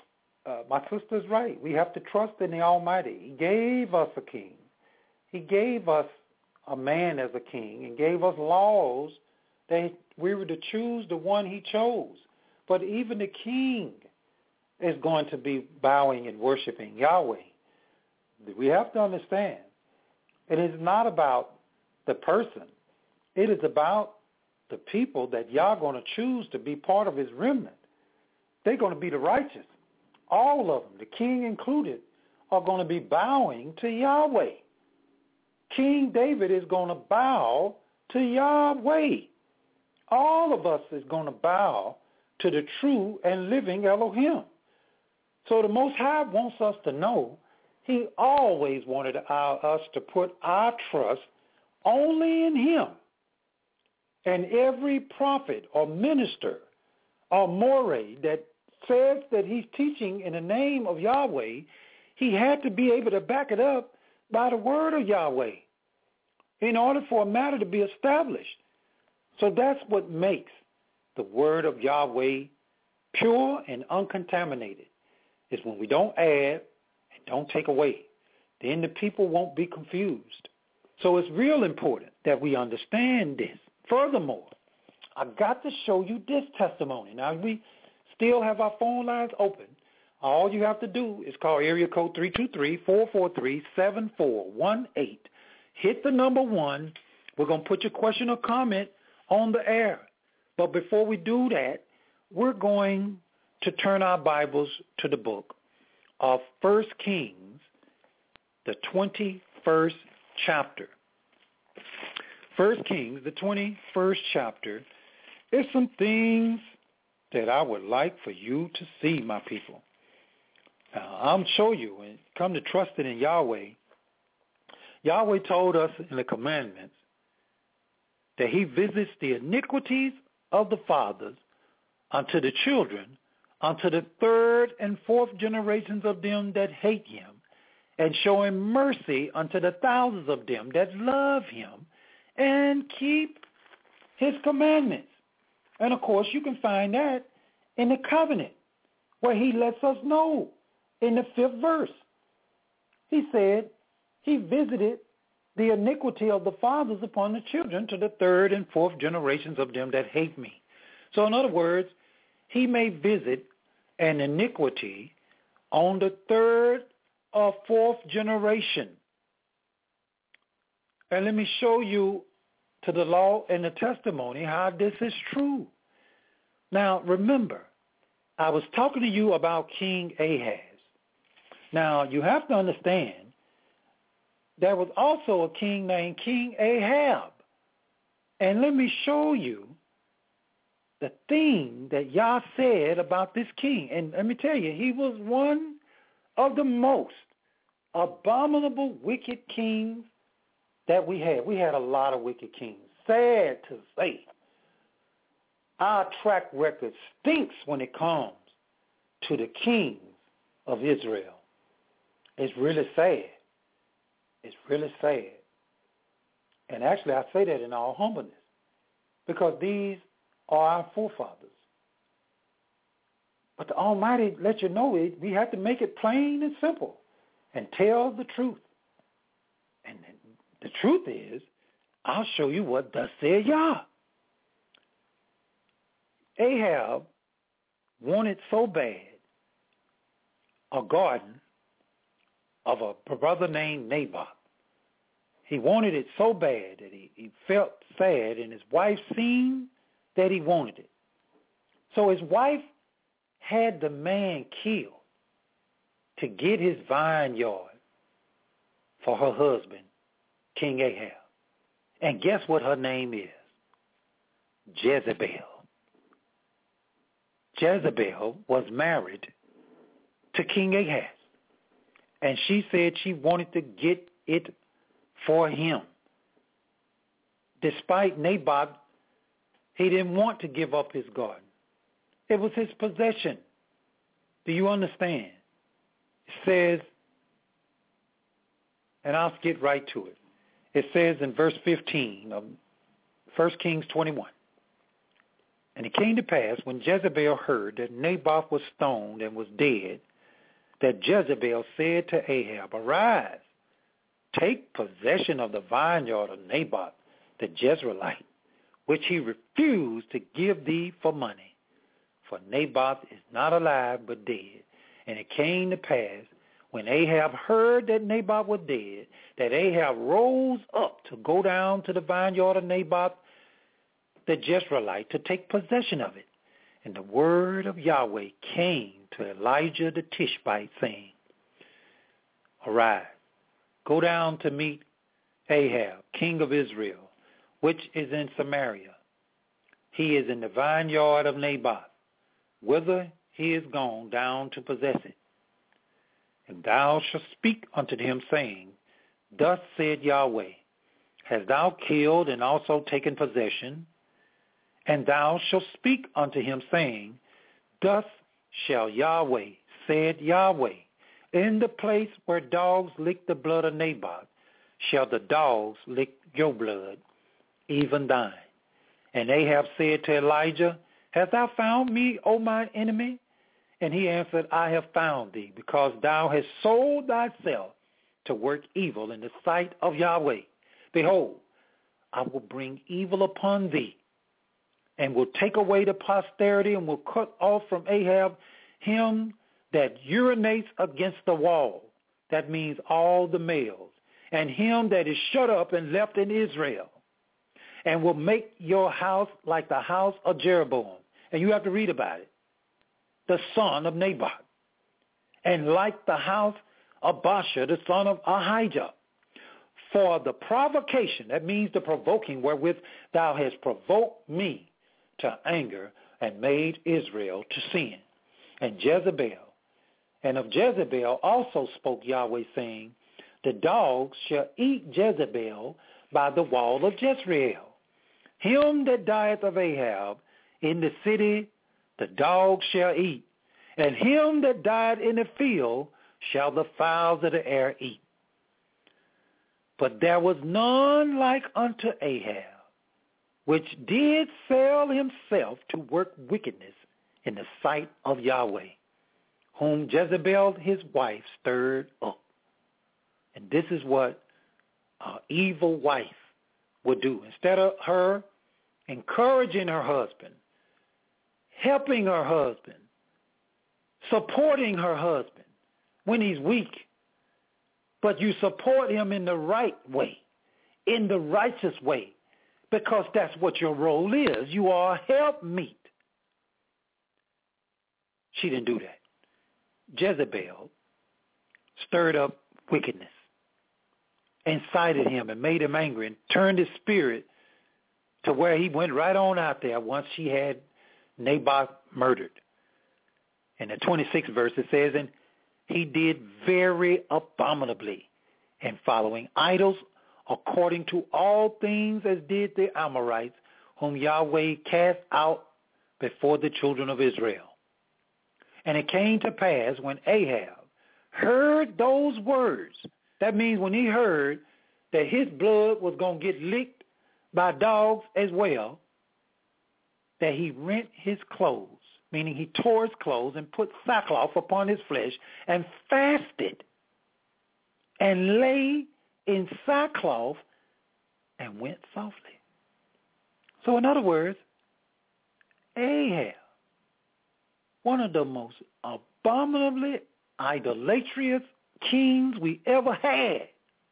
my sister's right. We have to trust in the Almighty. He gave us a king. He gave us a man as a king and gave us laws that we were to choose the one he chose. But even the king is going to be bowing and worshiping Yahweh. We have to understand, it is not about the person. It is about the people that Yah going to choose to be part of his remnant. They're going to be the righteous. All of them, the king included, are going to be bowing to Yahweh. King David is going to bow to Yahweh. All of us is going to bow to the true and living Elohim. So the Most High wants us to know he always wanted us to put our trust only in him. And every prophet or minister or moreh that says that he's teaching in the name of Yahweh, he had to be able to back it up by the word of Yahweh in order for a matter to be established. So that's what makes the word of Yahweh pure and uncontaminated, is when we don't add and don't take away. Then the people won't be confused. So it's real important that we understand this. Furthermore, I got to show you this testimony. Now, we still have our phone lines open. All you have to do is call area code 323-443-7418. Hit the number 1. We're going to put your question or comment on the air. But before we do that, we're going to turn our Bibles to the book of 1 Kings, the 21st chapter. 1 Kings, the 21st chapter, is some things that I would like for you to see, my people. Now, I'm show you, when it comes to trusting in Yahweh, Yahweh told us in the commandments that he visits the iniquities of the fathers unto the children, unto the third and fourth generations of them that hate him, and showing mercy unto the thousands of them that love him and keep his commandments. And, of course, you can find that in the covenant, where he lets us know in the 5th verse. He said he visited the iniquity of the fathers upon the children to the third and fourth generations of them that hate me. So, in other words, he may visit an iniquity on the third or fourth generation. And let me show you to the law and the testimony how this is true. Now, remember, I was talking to you about King Ahaz. Now, you have to understand, there was also a king named King Ahab. And let me show you the thing that Yah said about this king. And let me tell you, he was one of the most abominable, wicked kings that we had. We had a lot of wicked kings. Sad to say. Our track record stinks when it comes to the kings of Israel. It's really sad. It's really sad. And actually, I say that in all humbleness, because these are our forefathers. But the Almighty let you know it. We have to make it plain and simple and tell the truth. And the truth is, I'll show you what thus said Yah. Ahab wanted so bad a garden of a brother named Naboth. He wanted it so bad that he felt sad, and his wife seen that he wanted it. So his wife had the man killed to get his vineyard for her husband, King Ahab. And guess what her name is? Jezebel. Jezebel was married to King Ahaz. And she said she wanted to get it for him. Despite Naboth, he didn't want to give up his garden. It was his possession. Do you understand? It says, and I'll get right to it. It says in verse 15 of 1 Kings 21, and it came to pass when Jezebel heard that Naboth was stoned and was dead, that Jezebel said to Ahab, "Arise, take possession of the vineyard of Naboth the Jezreelite, which he refused to give thee for money. For Naboth is not alive but dead." And it came to pass, when Ahab heard that Naboth was dead, that Ahab rose up to go down to the vineyard of Naboth the Jezreelite to take possession of it. And the word of Yahweh came to Elijah the Tishbite, saying, "Arise, go down to meet Ahab, king of Israel, which is in Samaria. He is in the vineyard of Naboth, whither he is gone down to possess it. And thou shalt speak unto him, saying, Thus said Yahweh, Hast thou killed and also taken possession? And thou shalt speak unto him, saying, Thus shall Yahweh, said Yahweh, in the place where dogs lick the blood of Naboth, shall the dogs lick your blood, even thine." And Ahab said to Elijah, "Hast thou found me, O mine enemy?" And he answered, "I have found thee, because thou hast sold thyself to work evil in the sight of Yahweh. Behold, I will bring evil upon thee, and will take away the posterity, and will cut off from Ahab him that urinates against the wall." That means all the males. "And him that is shut up and left in Israel, and will make your house like the house of Jeroboam." And you have to read about it. The son of Naboth. "And like the house of Baasha, the son of Ahijah. For the provocation," that means the provoking, "wherewith thou hast provoked me to anger, and made Israel to sin. And of Jezebel also spoke Yahweh, saying, The dogs shall eat Jezebel by the wall of Jezreel. Him that dieth of Ahab in the city, the dogs shall eat. And him that died in the field shall the fowls of the air eat. But there was none like unto Ahab, which did sell himself to work wickedness in the sight of Yahweh, whom Jezebel his wife stirred up." And this is what an evil wife would do. Instead of her encouraging her husband, helping her husband, supporting her husband when he's weak, but you support him in the right way, in the righteous way, because that's what your role is. You are a helpmeet. She didn't do that. Jezebel stirred up wickedness, incited him and made him angry, and turned his spirit to where he went right on out there once she had Naboth murdered. In the 26th verse it says, "And he did very abominably in following idols, according to all things as did the Amorites, whom Yahweh cast out before the children of Israel. And it came to pass when Ahab heard those words," that means when he heard that his blood was going to get licked by dogs as well, "that he rent his clothes," meaning he tore his clothes and put sackcloth upon his flesh and fasted and lay in sackcloth and went softly. So in other words, Ahab, one of the most abominably idolatrous kings we ever had,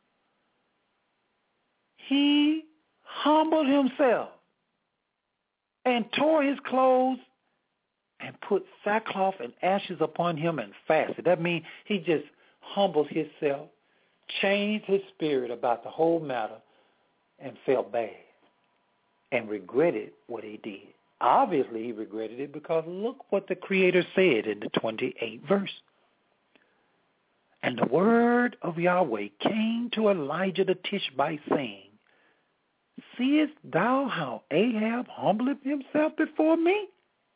he humbled himself and tore his clothes and put sackcloth and ashes upon him and fasted. That means he just humbled himself, changed his spirit about the whole matter, and felt bad and regretted what he did. Obviously, he regretted it because look what the Creator said in the 28th verse. "And the word of Yahweh came to Elijah the Tishbite, saying, Seest thou how Ahab humbleth himself before me?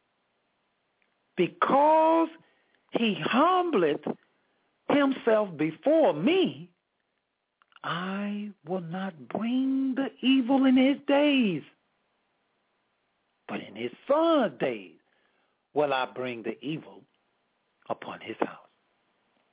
Because he humbleth himself before me, I will not bring the evil in his days, but in his son's days will I bring the evil upon his house."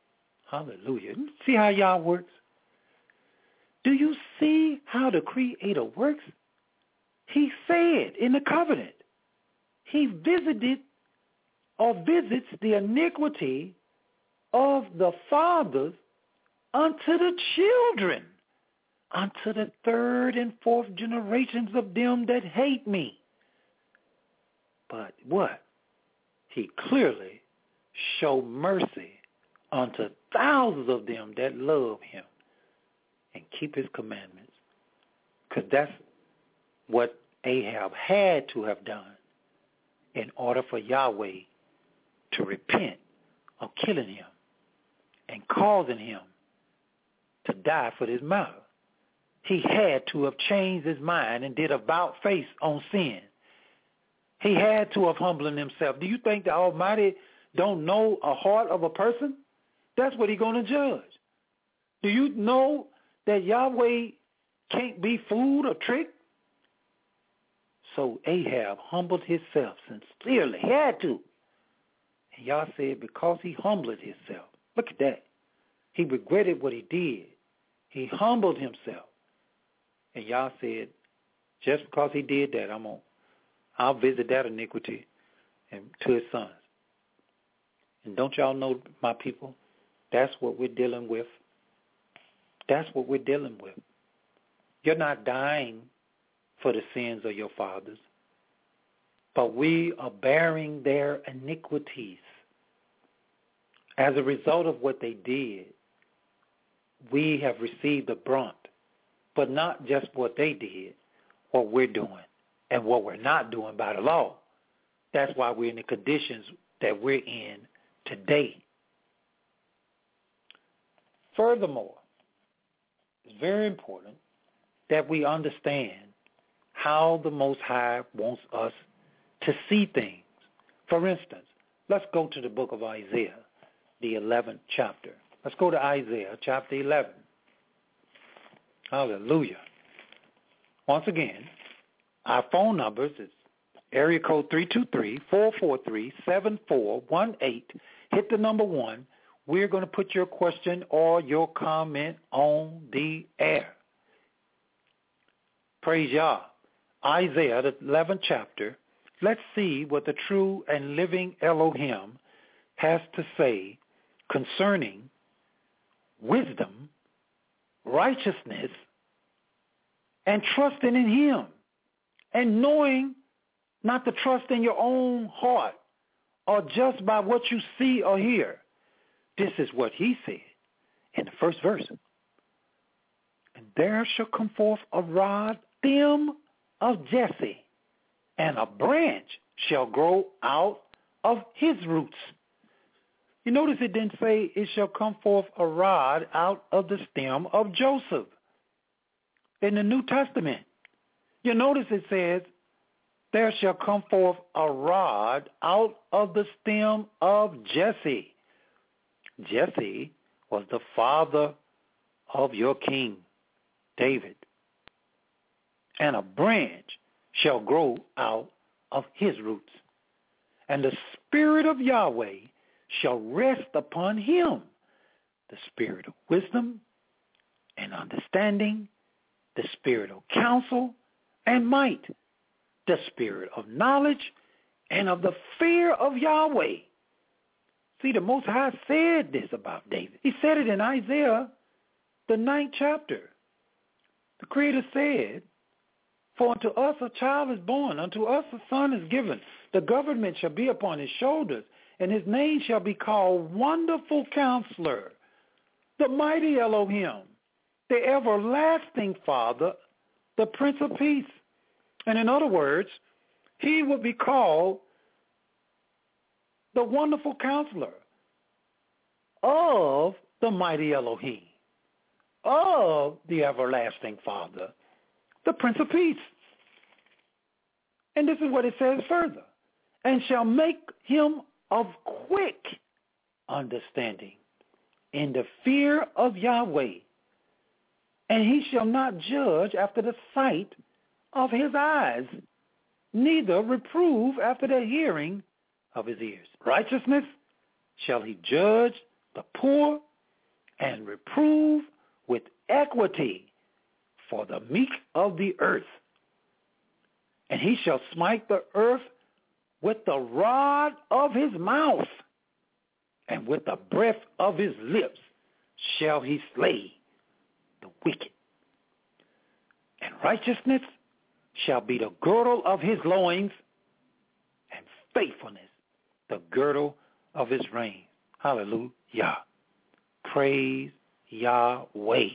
Hallelujah. See how Yah works? Do you see how the Creator works? He said in the covenant, he visited or visits the iniquity of the fathers unto the children, unto the third and fourth generations of them that hate me. But what? He clearly showed mercy unto thousands of them that love him and keep his commandments. Because that's what Ahab had to have done in order for Yahweh to repent of killing him and causing him to die for this matter. He had to have changed his mind and did about face on sin. He had to have humbled himself. Do you think the Almighty don't know a heart of a person? That's what he's going to judge. Do you know that Yahweh can't be fooled or tricked? So Ahab humbled himself sincerely. He had to. And Yah said because he humbled himself. Look at that. He regretted what he did. He humbled himself. And Yah said, just because he did that, I'll visit that iniquity and to his sons. And don't y'all know, my people, that's what we're dealing with. That's what we're dealing with. You're not dying for the sins of your fathers, but we are bearing their iniquities. As a result of what they did, we have received the brunt, but not just what they did, what we're doing and what we're not doing by the law. That's why we're in the conditions that we're in today. Furthermore, it's very important that we understand how the Most High wants us to see things. For instance, let's go to the book of Isaiah, the 11th chapter. Let's go to Isaiah chapter 11. Hallelujah. Once again, our phone numbers is area code 323-443-7418. Hit the number 1. We're going to put your question or your comment on the air. Praise Yah. Isaiah, the 11th chapter. Let's see what the true and living Elohim has to say concerning wisdom, righteousness, and trusting in him, and knowing not to trust in your own heart or just by what you see or hear. This is what he said in the first verse. And there shall come forth a rod, stem of Jesse, and a branch shall grow out of his roots. You notice it didn't say it shall come forth a rod out of the stem of Joseph in the New Testament. You notice it says there shall come forth a rod out of the stem of Jesse. Jesse was the father of your king, David. And a branch shall grow out of his roots. And the Spirit of Yahweh shall rest upon him, the Spirit of wisdom and understanding, the Spirit of counsel and might, the Spirit of knowledge and of the fear of Yahweh. See, the Most High said this about David. He said it in Isaiah, the 9th chapter. The Creator said, for unto us a child is born, unto us a son is given. The government shall be upon his shoulders, and his name shall be called Wonderful Counselor, the Mighty Elohim, the Everlasting Father, the Prince of Peace. And in other words, he will be called the Wonderful Counselor of the Mighty Elohim, of the Everlasting Father, the Prince of Peace. And this is what it says further. And shall make him of quick understanding in the fear of Yahweh. And he shall not judge after the sight of his eyes, neither reprove after the hearing of his ears. Righteousness shall he judge the poor, and reprove with equity for the meek of the earth. And he shall smite the earth with the rod of his mouth, and with the breath of his lips shall he slay the wicked. And righteousness shall be the girdle of his loins, and faithfulness the girdle of his reins. Hallelujah. Praise Yahweh.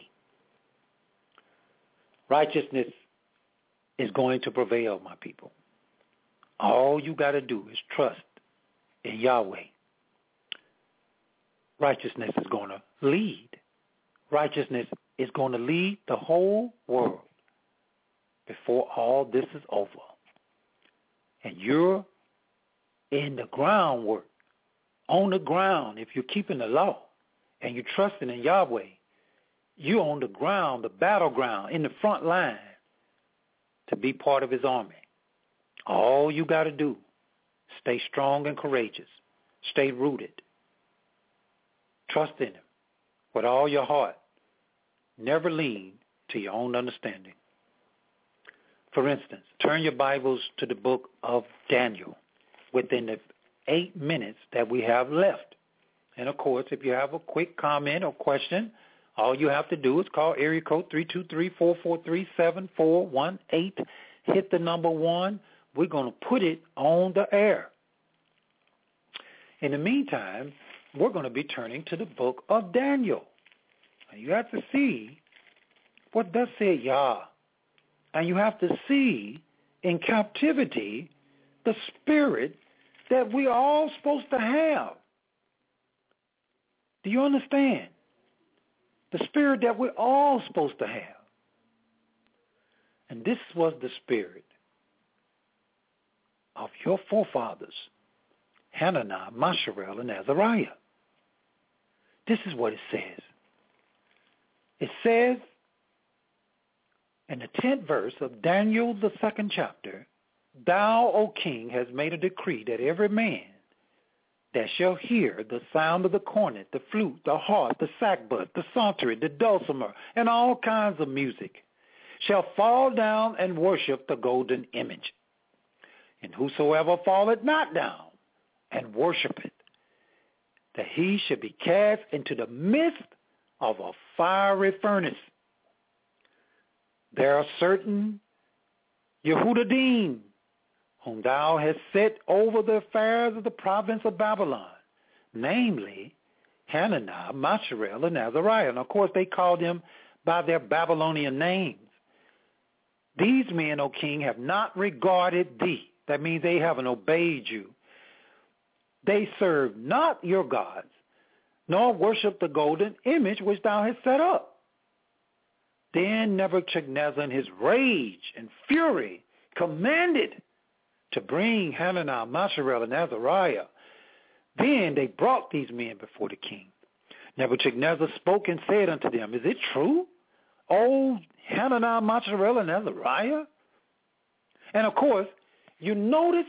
Righteousness is going to prevail, my people. All you got to do is trust in Yahweh. Righteousness is going to lead. Righteousness is going to lead the whole world before all this is over. And you're in the groundwork, on the ground. If you're keeping the law and you're trusting in Yahweh, you're on the ground, the battleground, in the front line to be part of his army. All you got to do, stay strong and courageous. Stay rooted. Trust in him with all your heart. Never lean to your own understanding. For instance, turn your Bibles to the book of Daniel within the 8 minutes that we have left. And, of course, if you have a quick comment or question, all you have to do is call area code 323-443-7418. Hit the number 1. We're going to put it on the air. In the meantime, we're going to be turning to the book of Daniel. And you have to see what thus said Yah. And you have to see in captivity the spirit that we are all supposed to have. Do you understand? The spirit that we're all supposed to have. And this was the spirit of your forefathers, Hananiah, Mishael, and Azariah. This is what it says. It says in the 10th verse of Daniel, the 2nd chapter, Thou, O king, hast made a decree that every man that shall hear the sound of the cornet, the flute, the harp, the sackbut, the psaltery, the dulcimer, and all kinds of music, shall fall down and worship the golden image. And whosoever falleth not down and worshipeth, that he should be cast into the midst of a fiery furnace. There are certain Yehudadim, whom thou hast set over the affairs of the province of Babylon, namely Hananiah, Mishael, and Azariah. And, of course, they called them by their Babylonian names. These men, O king, have not regarded thee. That means they haven't obeyed you. They serve not your gods, nor worship the golden image which thou hast set up. Then Nebuchadnezzar in his rage and fury commanded to bring Hananiah, Mishael, and Azariah. Then they brought these men before the king. Nebuchadnezzar spoke and said unto them, Is it true, O Hananiah, Mishael, and Azariah? And of course, you notice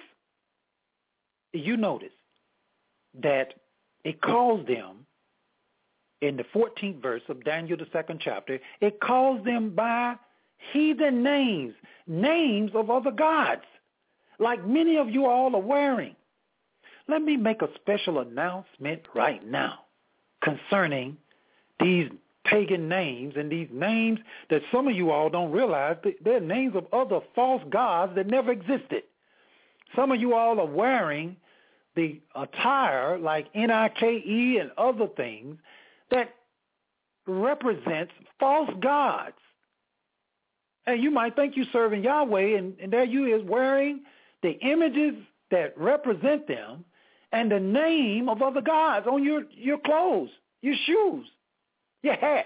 that it calls them, in the 14th verse of Daniel, the 2nd chapter, it calls them by heathen names, names of other gods, like many of you all are wearing. Let me make a special announcement right now concerning these pagan names and these names that some of you all don't realize. They're names of other false gods that never existed. Some of you all are wearing the attire like Nike and other things that represents false gods. And you might think you're serving Yahweh, and there you is wearing the images that represent them and the name of other gods on your clothes, your shoes, your hat.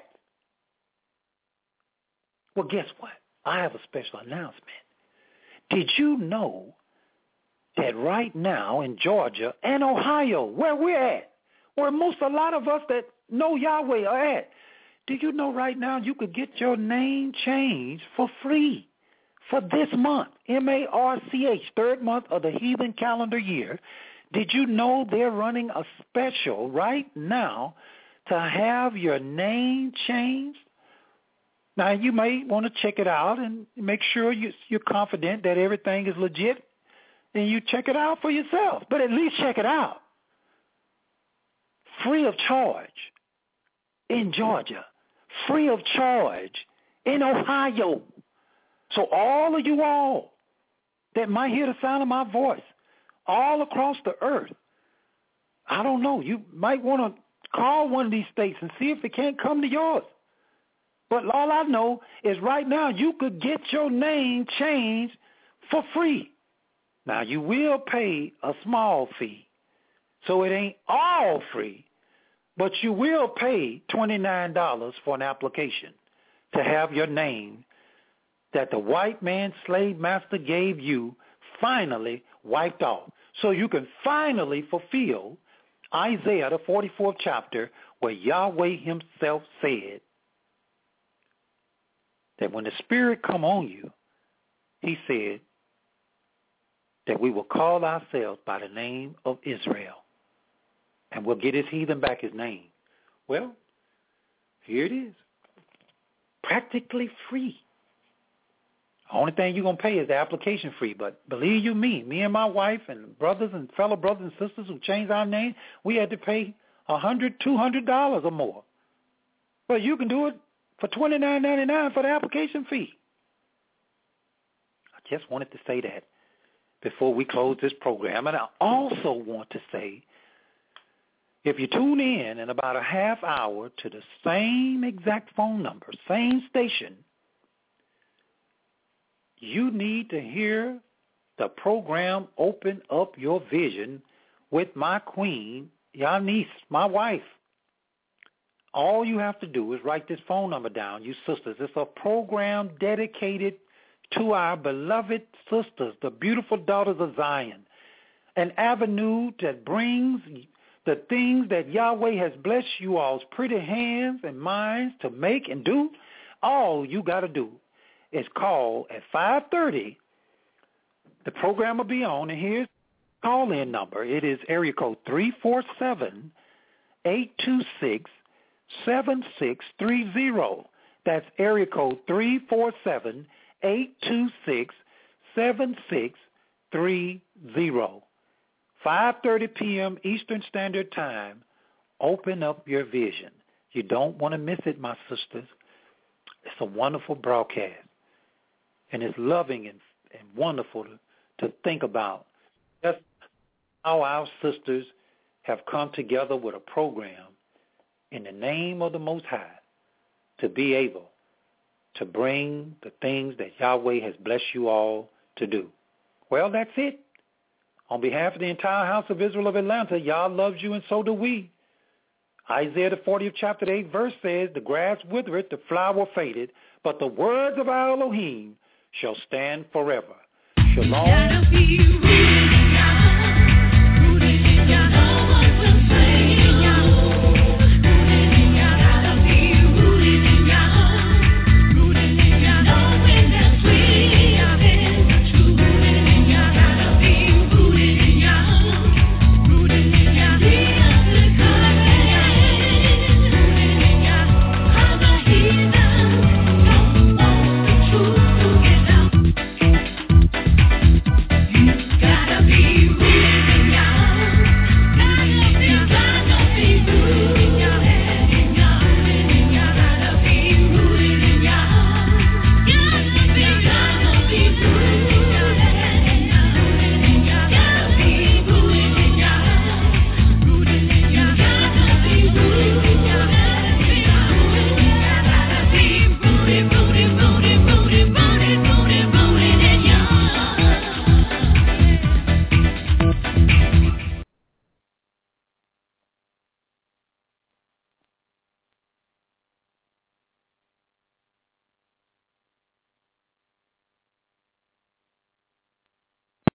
Well, guess what? I have a special announcement. Did you know that right now in Georgia and Ohio, where we're at, where a lot of us that know Yahweh are at, do you know right now you could get your name changed for free for this month, March, 3rd month of the heathen calendar year? Did you know they're running a special right now to have your name changed? Now, you may want to check it out and make sure you're confident that everything is legit, and you check it out for yourself. But at least check it out. Free of charge in Georgia. Free of charge in Ohio. So all of you all that might hear the sound of my voice all across the earth, I don't know, you might want to call one of these states and see if it can't come to yours. But all I know is right now you could get your name changed for free. Now, you will pay a small fee, so it ain't all free, but you will pay $29 for an application to have your name that the white man slave master gave you finally wiped off, so you can finally fulfill Isaiah, the 44th chapter, where Yahweh himself said that when the Spirit come on you, he said that we will call ourselves by the name of Israel, and we'll get his heathen back his name. Well, here it is, practically free. The only thing you're going to pay is the application fee, but believe you me and my wife and brothers and fellow brothers and sisters who changed our name, we had to pay $100, $200 or more. But you can do it for $29.99 for the application fee. I just wanted to say that before we close this program. And I also want to say, if you tune in about a half hour to the same exact phone number, same station, you need to hear the program Open Up Your Vision with my queen, Yanice, my wife. All you have to do is write this phone number down, you sisters. It's a program dedicated to our beloved sisters, the beautiful daughters of Zion, an avenue that brings the things that Yahweh has blessed you all's pretty hands and minds to make and do. All you got to do is call at 5:30. The program will be on, and here's the call-in number. It is area code 347-826-7630. That's area code 347-826-7630. 5:30 p.m. Eastern Standard Time. Open up your vision. You don't want to miss it, my sisters. It's a wonderful broadcast, and it's loving and wonderful to think about just how our sisters have come together with a program in the name of the Most High to be able to bring the things that Yahweh has blessed you all to do. Well, that's it. On behalf of the entire House of Israel of Atlanta, Yah loves you and so do we. Isaiah the 40th chapter 8 verse says, the grass withereth, the flower fadeth, but the words of our Elohim shall stand forever. Shalom.